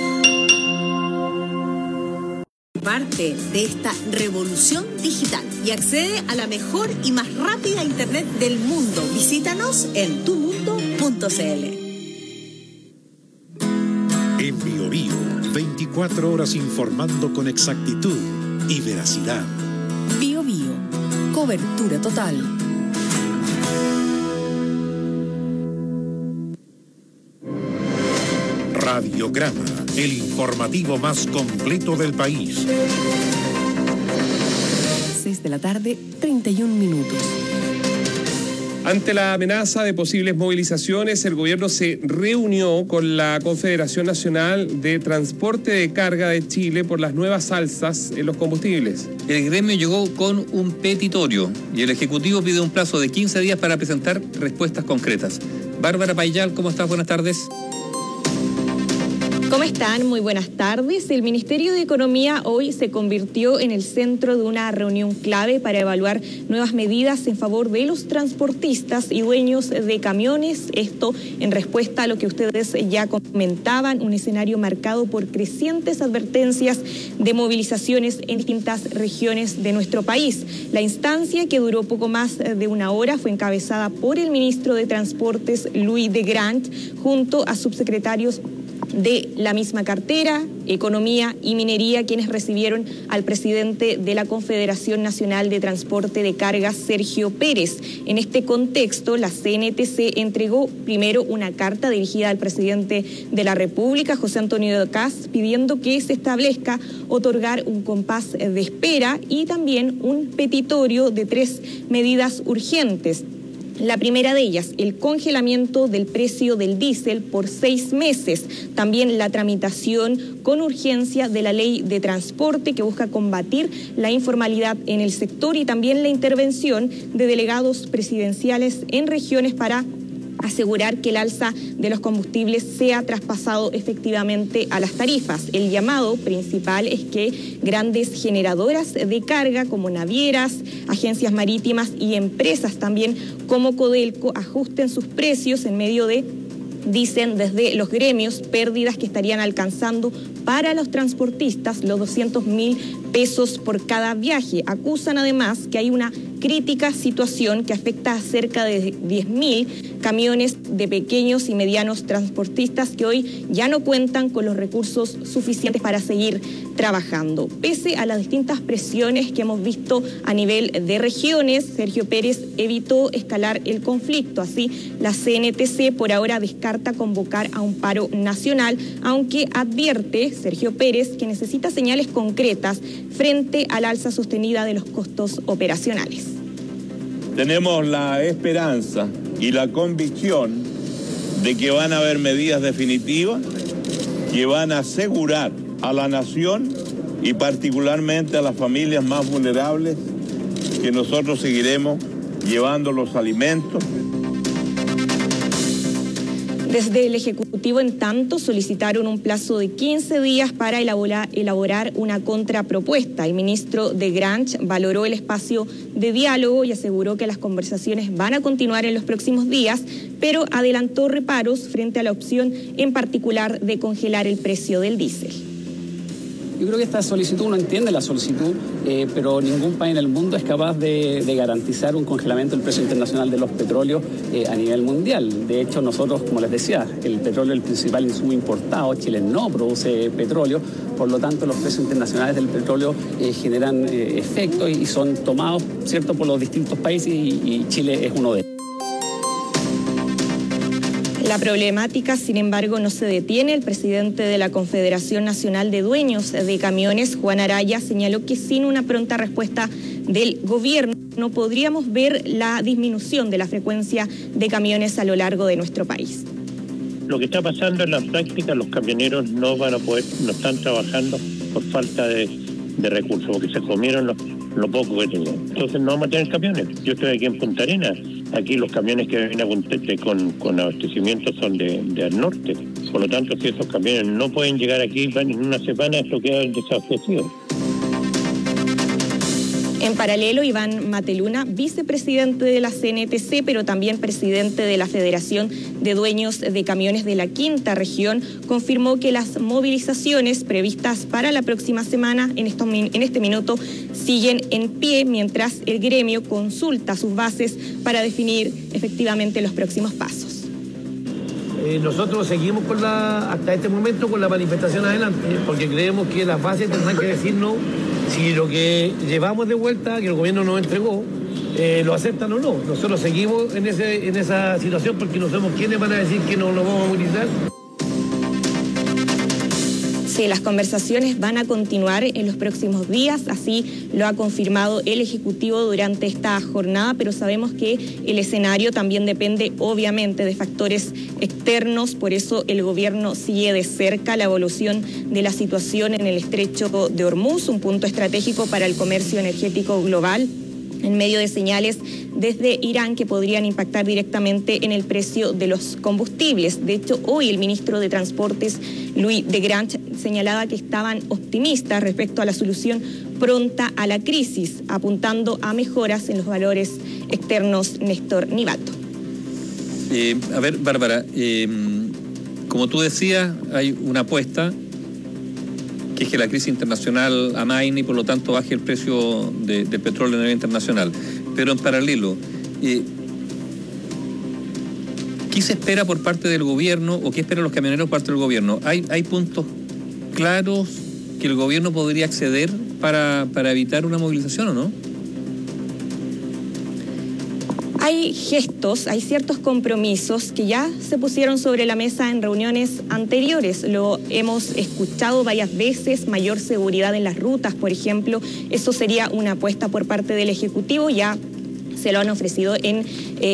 Parte de esta revolución digital y accede a la mejor y más rápida internet del mundo. Visítanos en tu mundo punto cl. En Bio Bio, veinticuatro horas informando con exactitud y veracidad. Bio Bio, cobertura total. Radiograma, el informativo más completo del país. seis de la tarde, treinta y un minutos. Ante la amenaza de posibles movilizaciones, el gobierno se reunió con la Confederación Nacional de Transporte de Carga de Chile por las nuevas alzas en los combustibles. El gremio llegó con un petitorio y el Ejecutivo pide un plazo de quince días para presentar respuestas concretas. Bárbara Payal, ¿cómo estás? Buenas tardes. ¿Cómo están? Muy buenas tardes. El Ministerio de Economía hoy se convirtió en el centro de una reunión clave para evaluar nuevas medidas en favor de los transportistas y dueños de camiones. Esto en respuesta a lo que ustedes ya comentaban, un escenario marcado por crecientes advertencias de movilizaciones en distintas regiones de nuestro país. La instancia, que duró poco más de una hora, fue encabezada por el ministro de Transportes, Louis de Grant, junto a subsecretarios de la misma cartera, Economía y Minería, quienes recibieron al presidente de la Confederación Nacional de Transporte de Cargas, Sergio Pérez. En este contexto, la C N T C entregó primero una carta dirigida al presidente de la República, José Antonio Kast, pidiendo que se establezca otorgar un compás de espera y también un petitorio de tres medidas urgentes. La primera de ellas, el congelamiento del precio del diésel por seis meses. También la tramitación con urgencia de la ley de transporte, que busca combatir la informalidad en el sector, y también la intervención de delegados presidenciales en regiones para asegurar que el alza de los combustibles sea traspasado efectivamente a las tarifas. El llamado principal es que grandes generadoras de carga como navieras, agencias marítimas y empresas también como Codelco ajusten sus precios en medio de, dicen desde los gremios, pérdidas que estarían alcanzando para los transportistas los doscientos mil pesos por cada viaje. Acusan además que hay una crítica situación que afecta a cerca de diez mil camiones de pequeños y medianos transportistas que hoy ya no cuentan con los recursos suficientes para seguir trabajando. Pese a las distintas presiones que hemos visto a nivel de regiones, Sergio Pérez evitó escalar el conflicto. Así, la C N T C por ahora descarta convocar a un paro nacional, aunque advierte Sergio Pérez que necesita señales concretas frente al alza sostenida de los costos operacionales. Tenemos la esperanza y la convicción de que van a haber medidas definitivas que van a asegurar a la nación y particularmente a las familias más vulnerables que nosotros seguiremos llevando los alimentos. Desde el Ejecutivo, en tanto, solicitaron un plazo de quince días para elaborar, elaborar una contrapropuesta. El ministro de Grant valoró el espacio de diálogo y aseguró que las conversaciones van a continuar en los próximos días, pero adelantó reparos frente a la opción en particular de congelar el precio del diésel. Yo creo que esta solicitud, uno entiende la solicitud, eh, pero ningún país en el mundo es capaz de, de garantizar un congelamiento del precio internacional de los petróleos eh, a nivel mundial. De hecho, nosotros, como les decía, el petróleo es el principal insumo importado. Chile no produce petróleo, por lo tanto, los precios internacionales del petróleo eh, generan eh, efectos y son tomados, ¿cierto?, por los distintos países y, y Chile es uno de ellos. La problemática, sin embargo, no se detiene. El presidente de la Confederación Nacional de Dueños de Camiones, Juan Araya, señaló que sin una pronta respuesta del gobierno no podríamos ver la disminución de la frecuencia de camiones a lo largo de nuestro país. Lo que está pasando en la práctica, los camioneros no van a poder, no están trabajando por falta de, de recursos, porque se comieron lo, lo poco que tenían. Entonces no vamos a tener camiones. Yo estoy aquí en Punta Arenas. Aquí los camiones que vienen a Punta Arenas con, con abastecimiento son de, de al norte. Por lo tanto, si esos camiones no pueden llegar aquí en una semana, esto queda desabastecido. En paralelo, Iván Mateluna, vicepresidente de la C N T C, pero también presidente de la Federación de Dueños de Camiones de la Quinta Región, confirmó que las movilizaciones previstas para la próxima semana en, estos, en este minuto siguen en pie, mientras el gremio consulta sus bases para definir efectivamente los próximos pasos. Eh, nosotros seguimos con la, hasta este momento con la manifestación adelante, porque creemos que las bases tendrán que decirnos si lo que llevamos de vuelta, que el gobierno nos entregó, eh, lo aceptan o no. Nosotros seguimos en, ese, en esa situación porque no somos quienes van a decir que no nos vamos a movilizar. Sí, las conversaciones van a continuar en los próximos días, así lo ha confirmado el Ejecutivo durante esta jornada, pero sabemos que el escenario también depende obviamente de factores externos, por eso el gobierno sigue de cerca la evolución de la situación en el estrecho de Hormuz, un punto estratégico para el comercio energético global, en medio de señales desde Irán que podrían impactar directamente en el precio de los combustibles. De hecho, hoy el ministro de Transportes, Louis de Grange, señalaba que estaban optimistas respecto a la solución pronta a la crisis, apuntando a mejoras en los valores externos. Néstor Nivato. Eh, a ver, Bárbara, eh, como tú decías, hay una apuesta que es que la crisis internacional amaine y por lo tanto baje el precio de, de petróleo a nivel internacional. Pero en paralelo, eh, ¿qué se espera por parte del gobierno o qué esperan los camioneros por parte del gobierno? ¿Hay, hay puntos claros que el gobierno podría acceder para, para evitar una movilización o no? Hay gestos, hay ciertos compromisos que ya se pusieron sobre la mesa en reuniones anteriores. Lo hemos escuchado varias veces, mayor seguridad en las rutas, por ejemplo. Eso sería una apuesta por parte del Ejecutivo, ya se lo han ofrecido en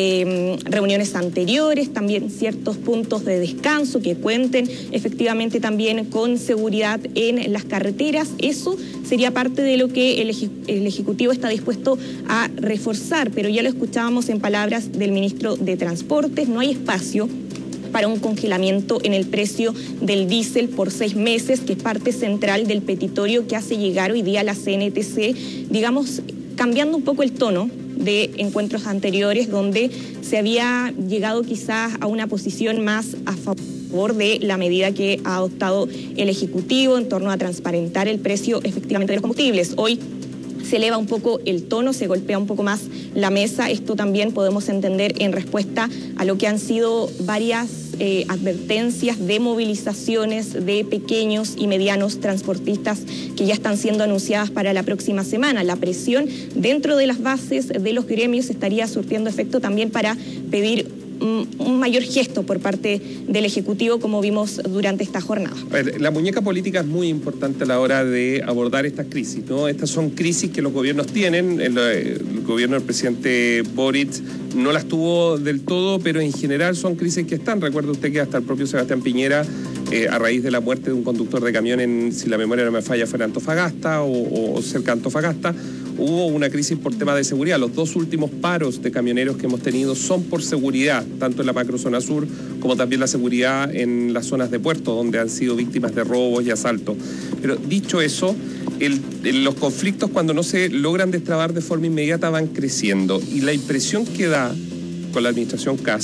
eh, reuniones anteriores, también ciertos puntos de descanso que cuenten efectivamente también con seguridad en las carreteras. Eso sería parte de lo que el, eje, el Ejecutivo está dispuesto a reforzar, pero ya lo escuchábamos en palabras del ministro de Transportes, no hay espacio para un congelamiento en el precio del diésel por seis meses, que es parte central del petitorio que hace llegar hoy día la C N T C, digamos, cambiando un poco el tono de encuentros anteriores donde se había llegado quizás a una posición más a favor de la medida que ha adoptado el Ejecutivo en torno a transparentar el precio efectivamente de los combustibles. Hoy se eleva un poco el tono, se golpea un poco más la mesa. Esto también podemos entender en respuesta a lo que han sido varias eh, advertencias de movilizaciones de pequeños y medianos transportistas que ya están siendo anunciadas para la próxima semana. La presión dentro de las bases de los gremios estaría surtiendo efecto también para pedir un mayor gesto por parte del Ejecutivo, como vimos durante esta jornada. A ver, la muñeca política es muy importante a la hora de abordar estas crisis, ¿no? Estas son crisis que los gobiernos tienen. El, el gobierno del presidente Boric no las tuvo del todo, pero en general son crisis que están. Recuerda usted que hasta el propio Sebastián Piñera, eh, a raíz de la muerte de un conductor de camión en, si la memoria no me falla, fue en Antofagasta o, o cerca de Antofagasta, hubo una crisis por temas de seguridad. Los dos últimos paros de camioneros que hemos tenido son por seguridad, tanto en la macrozona sur como también la seguridad en las zonas de puerto, donde han sido víctimas de robos y asaltos. Pero dicho eso, el, el, los conflictos cuando no se logran destrabar de forma inmediata van creciendo. Y la impresión que da con la administración Kast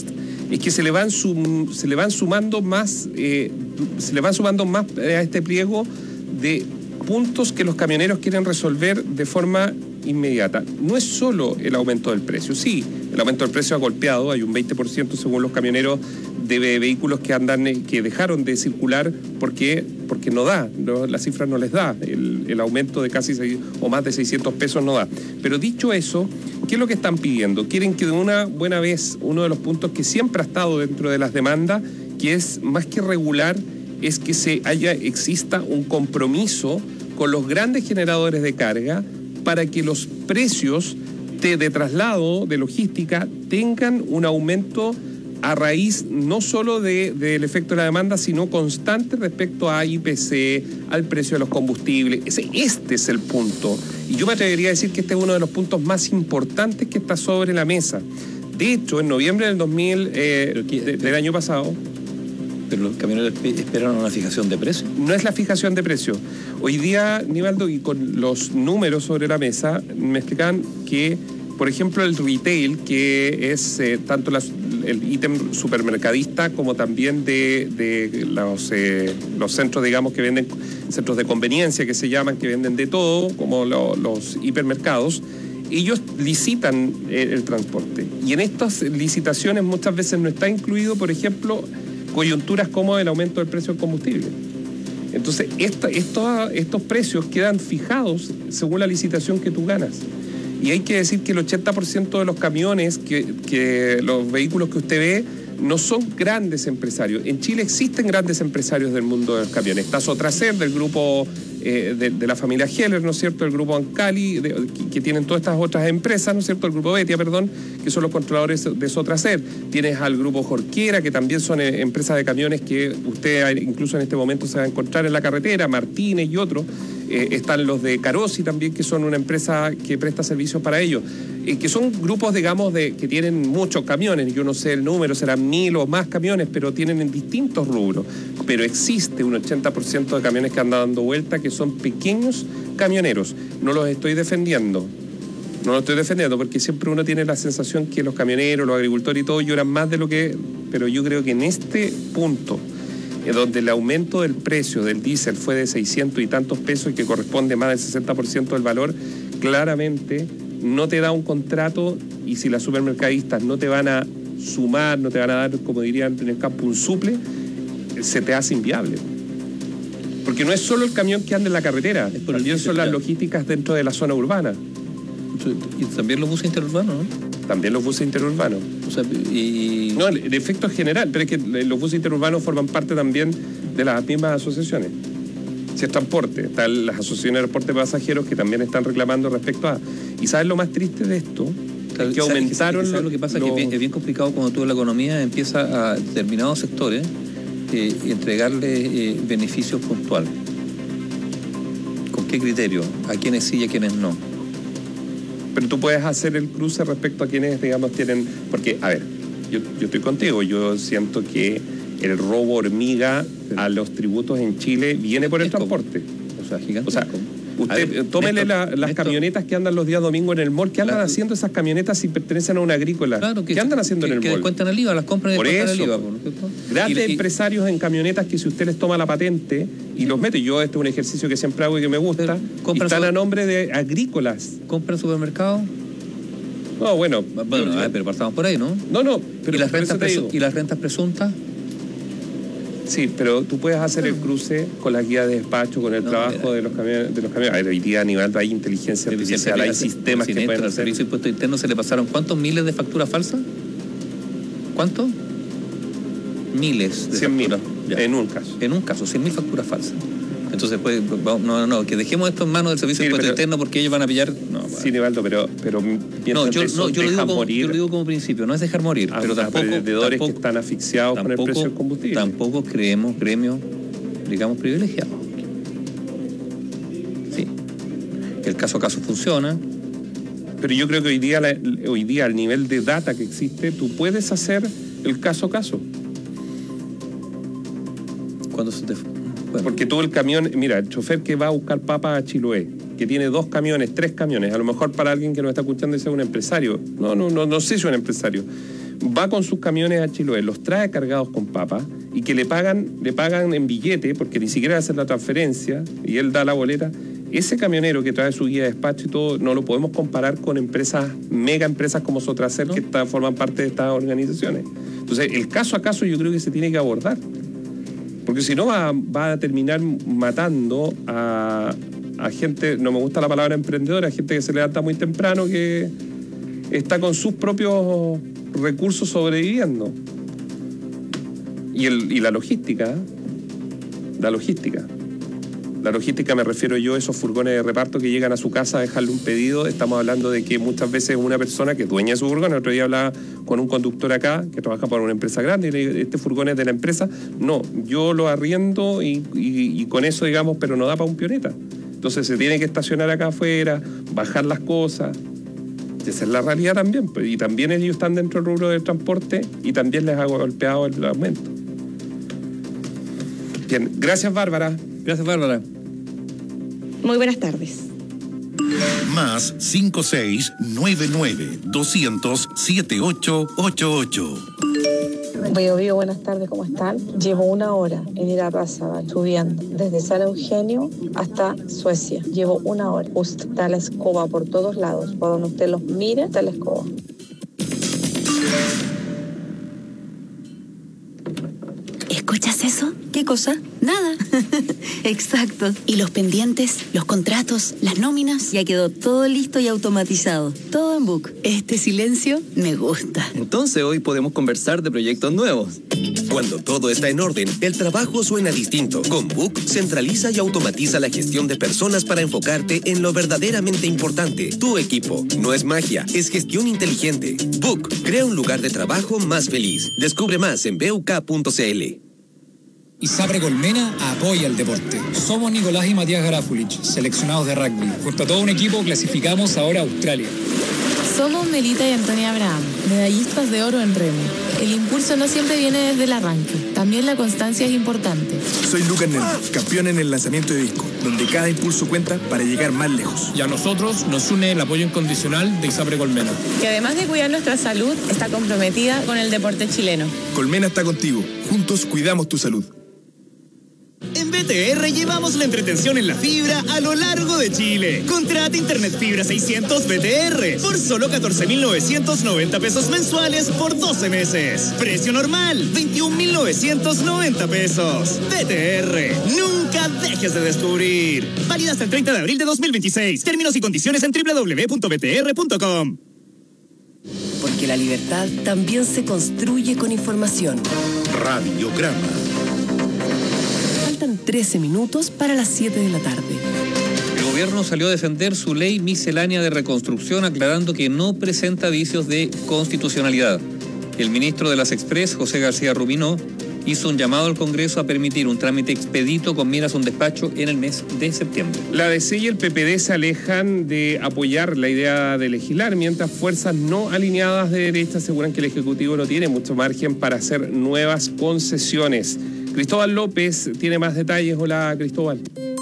es que se le van, sum, se le van sumando más, eh, se le van sumando más a este pliego de puntos que los camioneros quieren resolver de forma inmediata. No es solo el aumento del precio, sí, el aumento del precio ha golpeado, hay un veinte por ciento según los camioneros de vehículos que andan, que dejaron de circular porque, porque no da, no, la cifra no les da, el, el aumento de casi seis, o más de seiscientos pesos no da. Pero dicho eso, ¿qué es lo que están pidiendo? Quieren que de una buena vez uno de los puntos que siempre ha estado dentro de las demandas, que es más que regular, es que se haya, exista un compromiso con los grandes generadores de carga para que los precios de, de traslado, de logística, tengan un aumento a raíz no solo de, del efecto de la demanda, sino constante respecto a I P C, al precio de los combustibles. Ese, este es el punto. Y yo me atrevería a decir que este es uno de los puntos más importantes que está sobre la mesa. De hecho, en noviembre del dos mil, eh, de, del año pasado... Pero los camioneros esperan una fijación de precio. No es la fijación de precio. Hoy día, Nivaldo, y con los números sobre la mesa, me explican que, por ejemplo, el retail, que es eh, tanto las, el ítem supermercadista como también de, de los, eh, los centros, digamos, que venden, centros de conveniencia que se llaman, que venden de todo, como lo, los hipermercados, ellos licitan eh, el transporte. Y en estas licitaciones muchas veces no está incluido, por ejemplo, coyunturas como el aumento del precio del combustible. Entonces, esta, esto, estos precios quedan fijados según la licitación que tú ganas. Y hay que decir que el ochenta por ciento de los camiones, que, que los vehículos que usted ve, no son grandes empresarios. En Chile existen grandes empresarios del mundo de los camiones. Está Sotracer, del grupo eh, de, de la familia Heller, ¿no es cierto? El grupo Ancali, de, que, que tienen todas estas otras empresas, ¿no es cierto? El grupo Betia, perdón, que son los controladores de Sotracer. Tienes al grupo Jorquera, que también son eh, empresas de camiones que usted incluso en este momento se va a encontrar en la carretera, Martínez y otros. Eh, están los de Carosi también, que son una empresa que presta servicios para ellos. Eh, que son grupos, digamos, de que tienen muchos camiones. Yo no sé el número, serán mil o más camiones, pero tienen en distintos rubros. Pero existe un ochenta por ciento de camiones que andan dando vuelta que son pequeños camioneros. No los estoy defendiendo. No los estoy defendiendo porque siempre uno tiene la sensación que los camioneros, los agricultores y todo lloran más de lo que... Pero yo creo que en este punto, en donde el aumento del precio del diésel fue de seiscientos y tantos pesos y que corresponde más del sesenta por ciento del valor, claramente no te da un contrato, y si las supermercadistas no te van a sumar, no te van a dar, como dirían en el campo, un suple, se te hace inviable. Porque no es solo el camión que anda en la carretera, también son las logísticas dentro de la zona urbana. Y también los buses interurbanos, ¿no? También los buses interurbanos. O sea, y... No, el, el efecto es general, pero es que los buses interurbanos forman parte también de las mismas asociaciones. Si es transporte, están las asociaciones de transporte de pasajeros que también están reclamando respecto a... ¿Y sabes lo más triste de esto? Es que aumentaron... ¿Sabes lo que pasa? Lo... Que es bien, es bien complicado cuando tú en la economía empieza a determinados sectores eh, entregarle eh, beneficios puntuales. ¿Con qué criterio? ¿A quiénes sí y a quiénes no? Pero tú puedes hacer el cruce respecto a quienes, digamos, tienen... Porque, a ver, yo, yo estoy contigo, yo siento que el robo hormiga a los tributos en Chile viene por el transporte. O sea, gigante. O sea, usted, ver, tómele Néstor, la, las Néstor. camionetas que andan los días domingos en el mall. ¿Qué andan claro. haciendo esas camionetas si pertenecen a una agrícola? Claro, que, ¿Qué andan haciendo que, en el que mall? Que descuentan el I V A, las compran y por descuentan eso, el I V A. ¿no? Grandes y, empresarios en camionetas que si usted les toma la patente y los mete, yo este es un ejercicio que siempre hago y que me gusta, y están su... a nombre de agrícolas. ¿Compran supermercados? No, bueno, bueno pero, pero partamos por ahí, ¿no? No, no, pero ¿Y las, rentas presu- ¿Y las rentas presuntas? Sí, pero tú puedes hacer el cruce con la guía de despacho, con el no, trabajo mira. de los camiones. De los camiones. Hoy día a nivel hay inteligencia artificial, hay sistemas que pueden hacer. Al Servicio de Impuesto Interno se le pasaron ¿cuántos miles de facturas falsas? ¿Cuántos? Miles de cien facturas. Mil, en un caso. En un caso, cien mil facturas falsas. Entonces, pues, no, no, no, que dejemos esto en manos del Servicio sí, de Impuesto Interno porque ellos van a pillar... No, bueno. Sí, Nivaldo, pero... pero no, yo, no yo, lo digo como, yo lo digo como principio, no es dejar morir, a, pero tampoco... vendedores tampoco, que están asfixiados tampoco, con el precio del combustible. Tampoco creemos gremios, digamos, privilegiados. Sí. El caso a caso funciona. Pero yo creo que hoy día, la, hoy día, al nivel de data que existe, tú puedes hacer el caso a caso. Cuando se te... Bueno. Porque todo el camión, mira, el chofer que va a buscar papas a Chiloé, que tiene dos camiones, tres camiones, a lo mejor para alguien que nos está escuchando es un empresario. No, no, no, no sé si es un empresario. va con sus camiones a Chiloé, los trae cargados con papas y que le pagan, le pagan en billete, porque ni siquiera hacen la transferencia y él da la boleta. Ese camionero que trae su guía de despacho y todo, no lo podemos comparar con empresas, mega empresas como Sotracer, ¿no? que está, forman parte de estas organizaciones. Entonces, el caso a caso yo creo que se tiene que abordar. Porque si no va, va a terminar matando a, a gente, no me gusta la palabra emprendedora, a gente que se levanta muy temprano, que está con sus propios recursos sobreviviendo. Y, el, y la logística, ¿eh? la logística. La logística me refiero yo a esos furgones de reparto que llegan a su casa a dejarle un pedido. Estamos hablando de que muchas veces una persona que es dueña de su furgón, el otro día hablaba con un conductor acá que trabaja para una empresa grande y le digo, este furgón es de la empresa. No, yo lo arriendo y, y, y con eso, digamos, pero no da para un pioneta. Entonces se tiene que estacionar acá afuera, bajar las cosas. Esa es la realidad también. Y también ellos están dentro del rubro del transporte y también les ha golpeado el aumento. Bien, gracias Bárbara. Gracias Bárbara. Muy buenas tardes. Más cinco seis nueve nueve doscientos setenta y ocho ochenta y ocho. Bio Bio, buenas tardes, ¿cómo están? Llevo una hora en ir a Razabal subiendo desde San Eugenio hasta Suecia. Llevo una hora. Usted está la escoba por todos lados. Por donde usted los mire, está la escoba. ¿Escuchas eso? ¿Qué cosa? Nada. Exacto. ¿Y los pendientes, los contratos, las nóminas? Ya quedó todo listo y automatizado. Todo en Book. Este silencio me gusta. Entonces hoy podemos conversar de proyectos nuevos. Cuando todo está en orden, el trabajo suena distinto. Con Book centraliza y automatiza la gestión de personas para enfocarte en lo verdaderamente importante. Tu equipo. No es magia, es gestión inteligente. Book crea un lugar de trabajo más feliz. Descubre más en b u k punto c l. ISAPRE Colmena apoya el deporte. Somos Nicolás y Matías Garafulich, seleccionados de rugby. Junto a todo un equipo clasificamos ahora a Australia. Somos Melita y Antonia Abraham, medallistas de oro en remo. El impulso no siempre viene desde el arranque, también la constancia es importante. Soy Lucas Nervo, campeón en el lanzamiento de disco, donde cada impulso cuenta para llegar más lejos. Y a nosotros nos une el apoyo incondicional de ISAPRE Colmena, que además de cuidar nuestra salud, está comprometida con el deporte chileno. Colmena está contigo, juntos cuidamos tu salud. En B T R llevamos la entretención en la fibra a lo largo de Chile. Contrata Internet Fibra seiscientos B T R por solo catorce mil novecientos noventa pesos mensuales por doce meses. Precio normal, veintiún mil novecientos noventa pesos. B T R, nunca dejes de descubrir. Válida hasta el treinta de abril de dos mil veintiséis. Términos y condiciones en doble u doble u doble u punto b t r punto com. Porque la libertad también se construye con información. Radiograma. Faltan trece minutos para las siete de la tarde. El gobierno salió a defender su ley miscelánea de reconstrucción, aclarando que no presenta vicios de constitucionalidad. El ministro de las Express, José García Rubinó, hizo un llamado al Congreso a permitir un trámite expedito con miras a un despacho en el mes de septiembre. La D C y el P P D se alejan de apoyar la idea de legislar, mientras fuerzas no alineadas de derecha aseguran que el Ejecutivo no tiene mucho margen para hacer nuevas concesiones. Cristóbal López tiene más detalles. Hola, Cristóbal.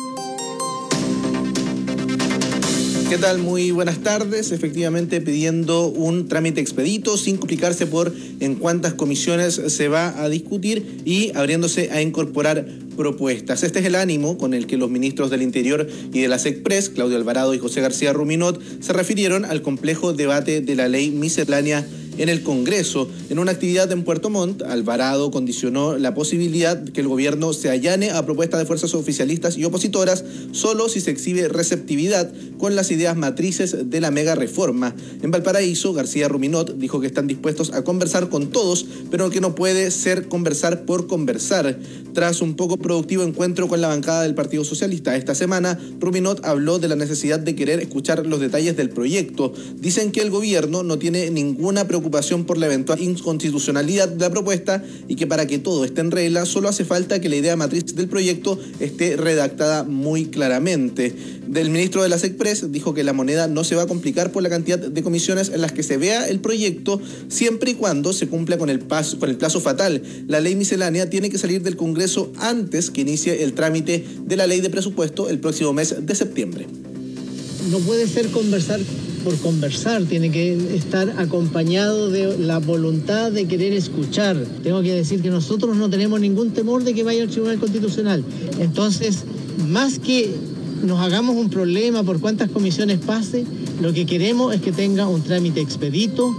¿Qué tal? Muy buenas tardes. Efectivamente, pidiendo un trámite expedito sin complicarse por en cuántas comisiones se va a discutir y abriéndose a incorporar propuestas. Este es el ánimo con el que los ministros del Interior y de las Express, Claudio Alvarado y José García Ruminot, se refirieron al complejo debate de la ley miscelánea en el Congreso. En una actividad en Puerto Montt, Alvarado condicionó la posibilidad que el gobierno se allane a propuestas de fuerzas oficialistas y opositoras solo si se exhibe receptividad con las ideas matrices de la mega reforma. En Valparaíso, García Ruminot dijo que están dispuestos a conversar con todos, pero que no puede ser conversar por conversar. Tras un poco productivo encuentro con la bancada del Partido Socialista esta semana, Ruminot habló de la necesidad de querer escuchar los detalles del proyecto. Dicen que el gobierno no tiene ninguna preocupación por la eventual inconstitucionalidad de la propuesta y que para que todo esté en regla solo hace falta que la idea matriz del proyecto esté redactada muy claramente. Del ministro de las Express dijo que la moneda no se va a complicar por la cantidad de comisiones en las que se vea el proyecto, siempre y cuando se cumpla con el, paso, con el plazo fatal. La ley miscelánea tiene que salir del Congreso antes que inicie el trámite de la ley de presupuesto el próximo mes de septiembre. No puede ser conversar por conversar, tiene que estar acompañado de la voluntad de querer escuchar. Tengo que decir que nosotros no tenemos ningún temor de que vaya al Tribunal Constitucional. Entonces, más que nos hagamos un problema por cuántas comisiones pase, lo que queremos es que tenga un trámite expedito.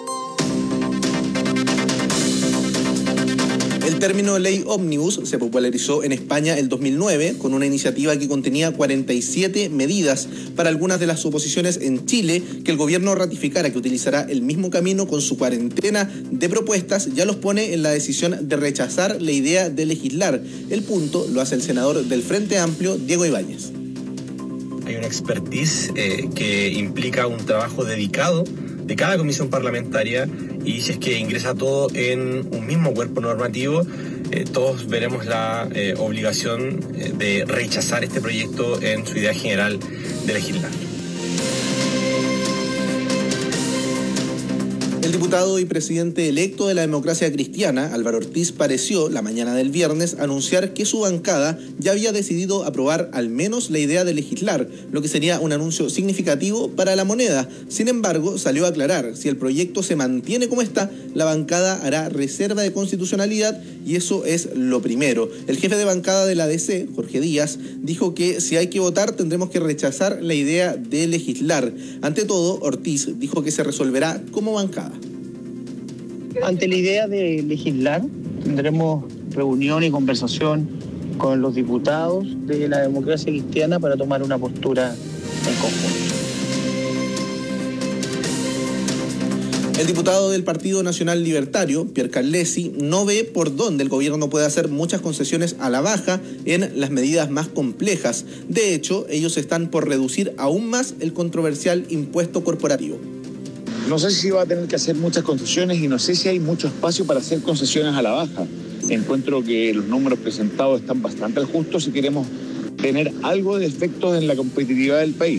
El término ley ómnibus se popularizó en España el dos mil nueve con una iniciativa que contenía cuarenta y siete medidas para algunas de las oposiciones en Chile. Que el gobierno ratificara que utilizará el mismo camino con su cuarentena de propuestas ya los pone en la decisión de rechazar la idea de legislar. El punto lo hace el senador del Frente Amplio, Diego Ibáñez. Hay una expertise eh, que implica un trabajo dedicado de cada comisión parlamentaria, y si es que ingresa todo en un mismo cuerpo normativo, eh, todos veremos la eh, obligación eh, de rechazar este proyecto en su idea general de legislar. El diputado y presidente electo de la Democracia Cristiana, Álvaro Ortiz, pareció la mañana del viernes anunciar que su bancada ya había decidido aprobar al menos la idea de legislar, lo que sería un anuncio significativo para la moneda. Sin embargo, salió a aclarar, si el proyecto se mantiene como está, la bancada hará reserva de constitucionalidad, y eso es lo primero. El jefe de bancada de la D C, Jorge Díaz, dijo que si hay que votar tendremos que rechazar la idea de legislar. Ante todo, Ortiz dijo que se resolverá como bancada. Ante la idea de legislar, tendremos reunión y conversación con los diputados de la Democracia Cristiana para tomar una postura en conjunto. El diputado del Partido Nacional Libertario, Pierre Carlesi, no ve por dónde el gobierno puede hacer muchas concesiones a la baja en las medidas más complejas. De hecho, ellos están por reducir aún más el controversial impuesto corporativo. No sé si va a tener que hacer muchas concesiones y no sé si hay mucho espacio para hacer concesiones a la baja. Encuentro que los números presentados están bastante al justo si queremos tener algo de efectos en la competitividad del país.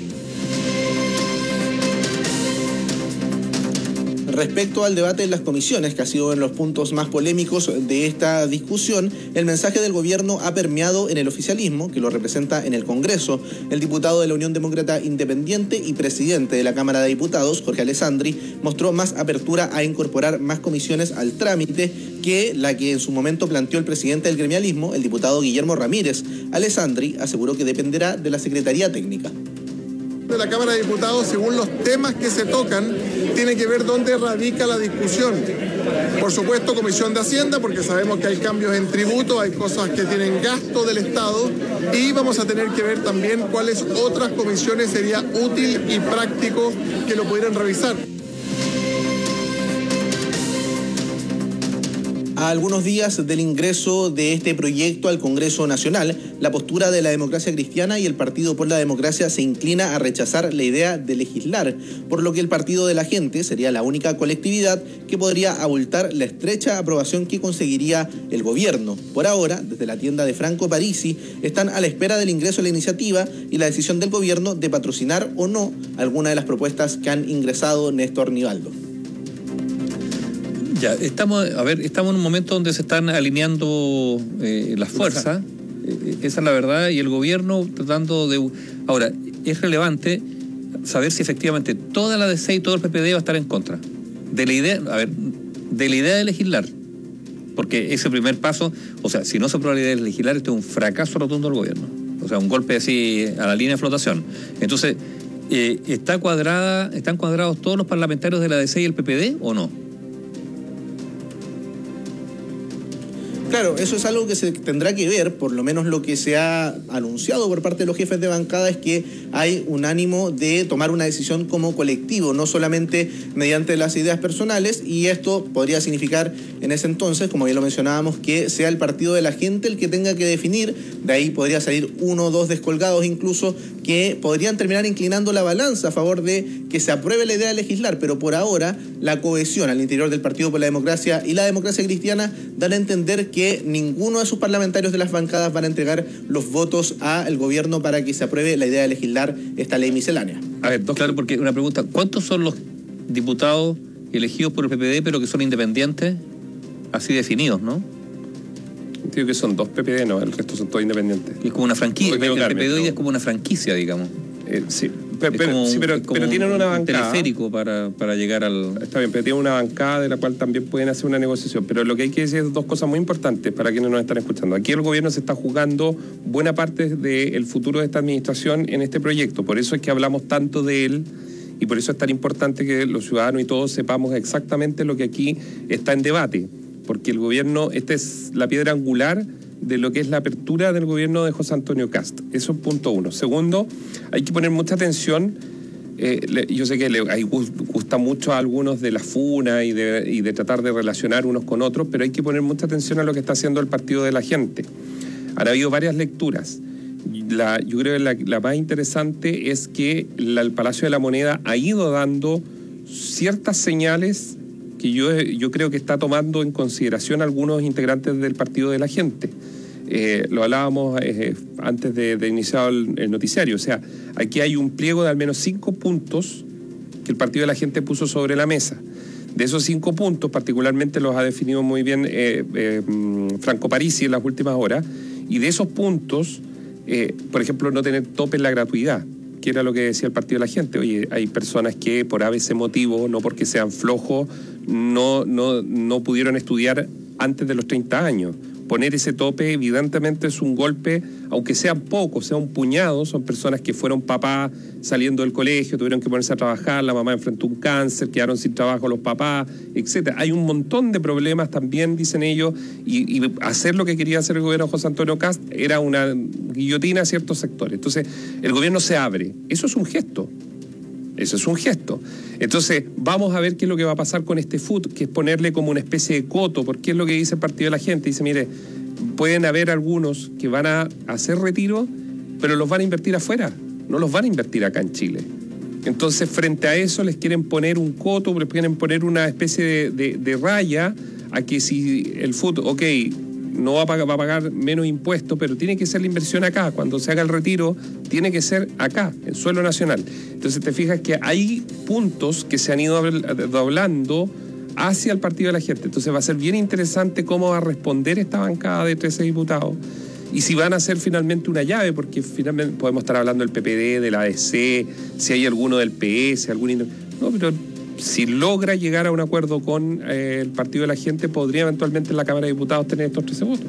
Respecto al debate en las comisiones, que ha sido en los puntos más polémicos de esta discusión, el mensaje del gobierno ha permeado en el oficialismo, que lo representa en el Congreso. El diputado de la Unión Demócrata Independiente y presidente de la Cámara de Diputados, Jorge Alessandri, mostró más apertura a incorporar más comisiones al trámite que la que en su momento planteó el presidente del gremialismo, el diputado Guillermo Ramírez. Alessandri aseguró que dependerá de la Secretaría Técnica. De la Cámara de Diputados, según los temas que se tocan, tiene que ver dónde radica la discusión. Por supuesto, Comisión de Hacienda, porque sabemos que hay cambios en tributo, hay cosas que tienen gasto del Estado, y vamos a tener que ver también cuáles otras comisiones sería útil y práctico que lo pudieran revisar. A algunos días del ingreso de este proyecto al Congreso Nacional, la postura de la Democracia Cristiana y el Partido por la Democracia se inclina a rechazar la idea de legislar, por lo que el Partido de la Gente sería la única colectividad que podría abultar la estrecha aprobación que conseguiría el gobierno. Por ahora, desde la tienda de Franco Parisi, están a la espera del ingreso a la iniciativa y la decisión del gobierno de patrocinar o no alguna de las propuestas que han ingresado Néstor Nivaldo. Ya, estamos, a ver, estamos en un momento donde se están alineando eh, las fuerzas, eh, esa es la verdad, y el gobierno tratando de... Ahora, es relevante saber si efectivamente toda la D C y todo el P P D va a estar en contra de la idea, a ver, de la idea de legislar, porque ese primer paso, o sea, si no se aprueba la idea de legislar, esto es un fracaso rotundo del gobierno, o sea, un golpe así a la línea de flotación. Entonces, eh, ¿está cuadrada, están cuadrados todos los parlamentarios de la D C y el P P D o no? Claro, eso es algo que se tendrá que ver, por lo menos lo que se ha anunciado por parte de los jefes de bancada es que hay un ánimo de tomar una decisión como colectivo, no solamente mediante las ideas personales, y esto podría significar en ese entonces, como ya lo mencionábamos, que sea el Partido de la Gente el que tenga que definir. De ahí podría salir uno o dos descolgados incluso que podrían terminar inclinando la balanza a favor de que se apruebe la idea de legislar, pero por ahora la cohesión al interior del Partido por la Democracia y la Democracia Cristiana dan a entender que ninguno de sus parlamentarios de las bancadas van a entregar los votos al gobierno para que se apruebe la idea de legislar esta ley miscelánea. A ver, dos, claro, porque una pregunta, ¿cuántos son los diputados elegidos por el P P D pero que son independientes? Así definidos, ¿no? Digo que son dos P P D, no, el resto son todos independientes. Es como una franquicia, el P P D hoy es como una franquicia, digamos. Eh, sí, pero, pero, como, sí, pero, pero tienen una bancada. Teleférico para, para llegar al... Está bien, pero tienen una bancada de la cual también pueden hacer una negociación. Pero lo que hay que decir es dos cosas muy importantes para quienes nos están escuchando. Aquí el gobierno se está jugando buena parte del futuro de esta administración en este proyecto. Por eso es que hablamos tanto de él y por eso es tan importante que los ciudadanos y todos sepamos exactamente lo que aquí está en debate. Porque el gobierno, esta es la piedra angular de lo que es la apertura del gobierno de José Antonio Kast. Eso es punto uno. Segundo, hay que poner mucha atención. Eh, le, yo sé que le hay, gusta mucho a algunos de la funa y de, y de tratar de relacionar unos con otros, pero hay que poner mucha atención a lo que está haciendo el Partido de la Gente. Han habido varias lecturas. La, yo creo que la, la más interesante es que la, el Palacio de la Moneda ha ido dando ciertas señales que yo, yo creo que está tomando en consideración algunos integrantes del Partido de la Gente. Eh, lo hablábamos eh, antes de, de iniciar el, el noticiario. O sea, aquí hay un pliego de al menos cinco puntos que el Partido de la Gente puso sobre la mesa. De esos cinco puntos, particularmente los ha definido muy bien eh, eh, Franco Parisi en las últimas horas. Y de esos puntos, eh, por ejemplo, no tener tope en la gratuidad, que era lo que decía el Partido de la Gente. Oye, hay personas que por A B C motivo, no porque sean flojos, no, no, no pudieron estudiar antes de los treinta años. Poner ese tope evidentemente es un golpe, aunque sean pocos, sea un puñado, son personas que fueron papás saliendo del colegio, tuvieron que ponerse a trabajar, la mamá enfrentó un cáncer, quedaron sin trabajo los papás, etcétera. Hay un montón de problemas también, dicen ellos, y, y hacer lo que quería hacer el gobierno de José Antonio Kast era una guillotina a ciertos sectores. Entonces, el gobierno se abre. Eso es un gesto. Eso es un gesto. Entonces, vamos a ver qué es lo que va a pasar con este F U T, que es ponerle como una especie de coto, porque es lo que dice el Partido de la Gente. Dice, mire, pueden haber algunos que van a hacer retiro, pero los van a invertir afuera, no los van a invertir acá en Chile. Entonces, frente a eso, les quieren poner un coto, les quieren poner una especie de, de, de raya a que si el F U T, ok, no va a, pagar, va a pagar menos impuestos, pero tiene que ser la inversión acá. Cuando se haga el retiro, tiene que ser acá, en suelo nacional. Entonces te fijas que hay puntos que se han ido doblando hacia el Partido de la Gente. Entonces va a ser bien interesante cómo va a responder esta bancada de trece diputados y si van a ser finalmente una llave, porque finalmente podemos estar hablando del P P D, de la A D C, si hay alguno del P S, algún... No, pero si logra llegar a un acuerdo con eh, el Partido de la Gente, podría eventualmente en la Cámara de Diputados tener estos trece votos.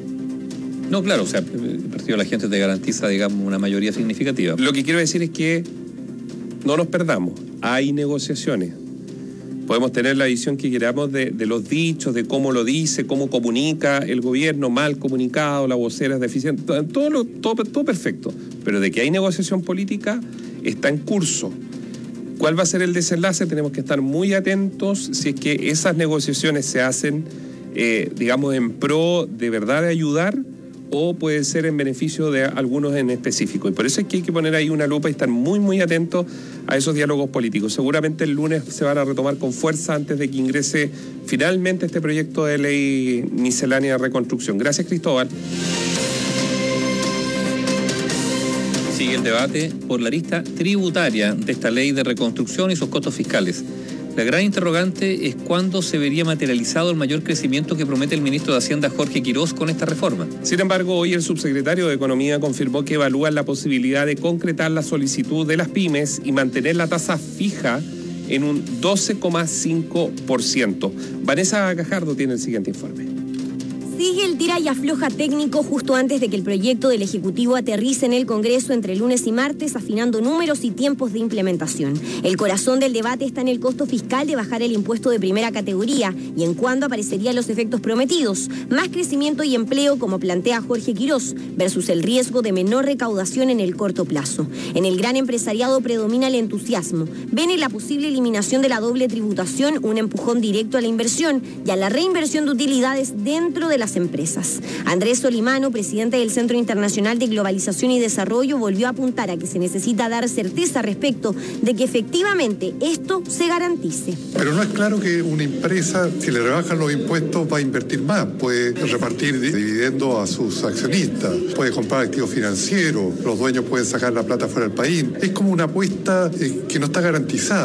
No, claro, o sea, el Partido de la Gente te garantiza, digamos, una mayoría significativa. Lo que quiero decir es que no nos perdamos, hay negociaciones. Podemos tener la visión que queramos de, de los dichos, de cómo lo dice, cómo comunica el gobierno, mal comunicado, la vocera es deficiente, todo, lo, todo, todo perfecto. Pero de que hay negociación política, está en curso. ¿Cuál va a ser el desenlace? Tenemos que estar muy atentos si es que esas negociaciones se hacen, eh, digamos, en pro de verdad de ayudar o puede ser en beneficio de algunos en específico. Y por eso es que hay que poner ahí una lupa y estar muy, muy atentos a esos diálogos políticos. Seguramente el lunes se van a retomar con fuerza antes de que ingrese finalmente este proyecto de ley miscelánea de reconstrucción. Gracias, Cristóbal. Sigue el debate por la arista tributaria de esta ley de reconstrucción y sus costos fiscales. La gran interrogante es cuándo se vería materializado el mayor crecimiento que promete el ministro de Hacienda Jorge Quirós con esta reforma. Sin embargo, hoy el subsecretario de Economía confirmó que evalúan la posibilidad de concretar la solicitud de las pymes y mantener la tasa fija en un doce coma cinco por ciento. Vanessa Gajardo tiene el siguiente informe. Sigue el tira y afloja técnico justo antes de que el proyecto del Ejecutivo aterrice en el Congreso entre lunes y martes, afinando números y tiempos de implementación. El corazón del debate está en el costo fiscal de bajar el impuesto de primera categoría y en cuándo aparecerían los efectos prometidos. Más crecimiento y empleo, como plantea Jorge Quirós, versus el riesgo de menor recaudación en el corto plazo. En el gran empresariado predomina el entusiasmo. Ven en la posible eliminación de la doble tributación un empujón directo a la inversión y a la reinversión de utilidades dentro de la las empresas. Andrés Solimano, presidente del Centro Internacional de Globalización y Desarrollo, volvió a apuntar a que se necesita dar certeza respecto de que efectivamente esto se garantice. Pero no es claro que una empresa, si le rebajan los impuestos, va a invertir más. Puede repartir dividendos a sus accionistas, puede comprar activos financieros, los dueños pueden sacar la plata fuera del país. Es como una apuesta eh, que no está garantizada.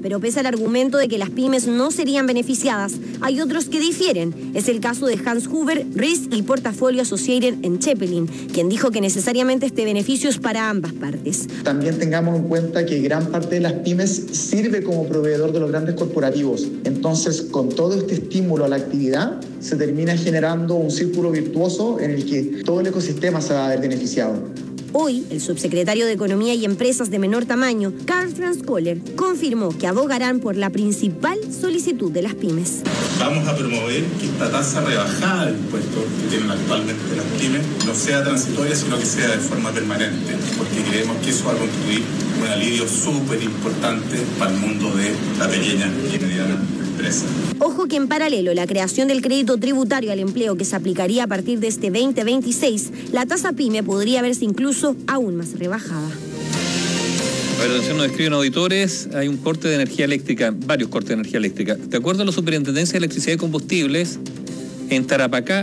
Pero pese al argumento de que las pymes no serían beneficiadas, hay otros que difieren. Es el caso de Hans Huber, Risk y Portafolio Associated en Zeppelin, quien dijo que necesariamente este beneficio es para ambas partes. También tengamos en cuenta que gran parte de las pymes sirve como proveedor de los grandes corporativos. Entonces, con todo este estímulo a la actividad, se termina generando un círculo virtuoso en el que todo el ecosistema se va a ver beneficiado. Hoy, el subsecretario de Economía y Empresas de menor tamaño, Karl Franz Kohler, confirmó que abogarán por la principal solicitud de las pymes. Vamos a promover que esta tasa rebajada de impuestos que tienen actualmente las pymes no sea transitoria, sino que sea de forma permanente, porque creemos que eso va a constituir un alivio súper importante para el mundo de la pequeña y mediana empresa. Ojo que en paralelo, la creación del crédito tributario al empleo que se aplicaría a partir de este veinte veintiséis, la tasa PYME podría verse incluso aún más rebajada. A ver, atención, nos escriben auditores, hay un corte de energía eléctrica, varios cortes de energía eléctrica. De acuerdo a la Superintendencia de Electricidad y Combustibles, en Tarapacá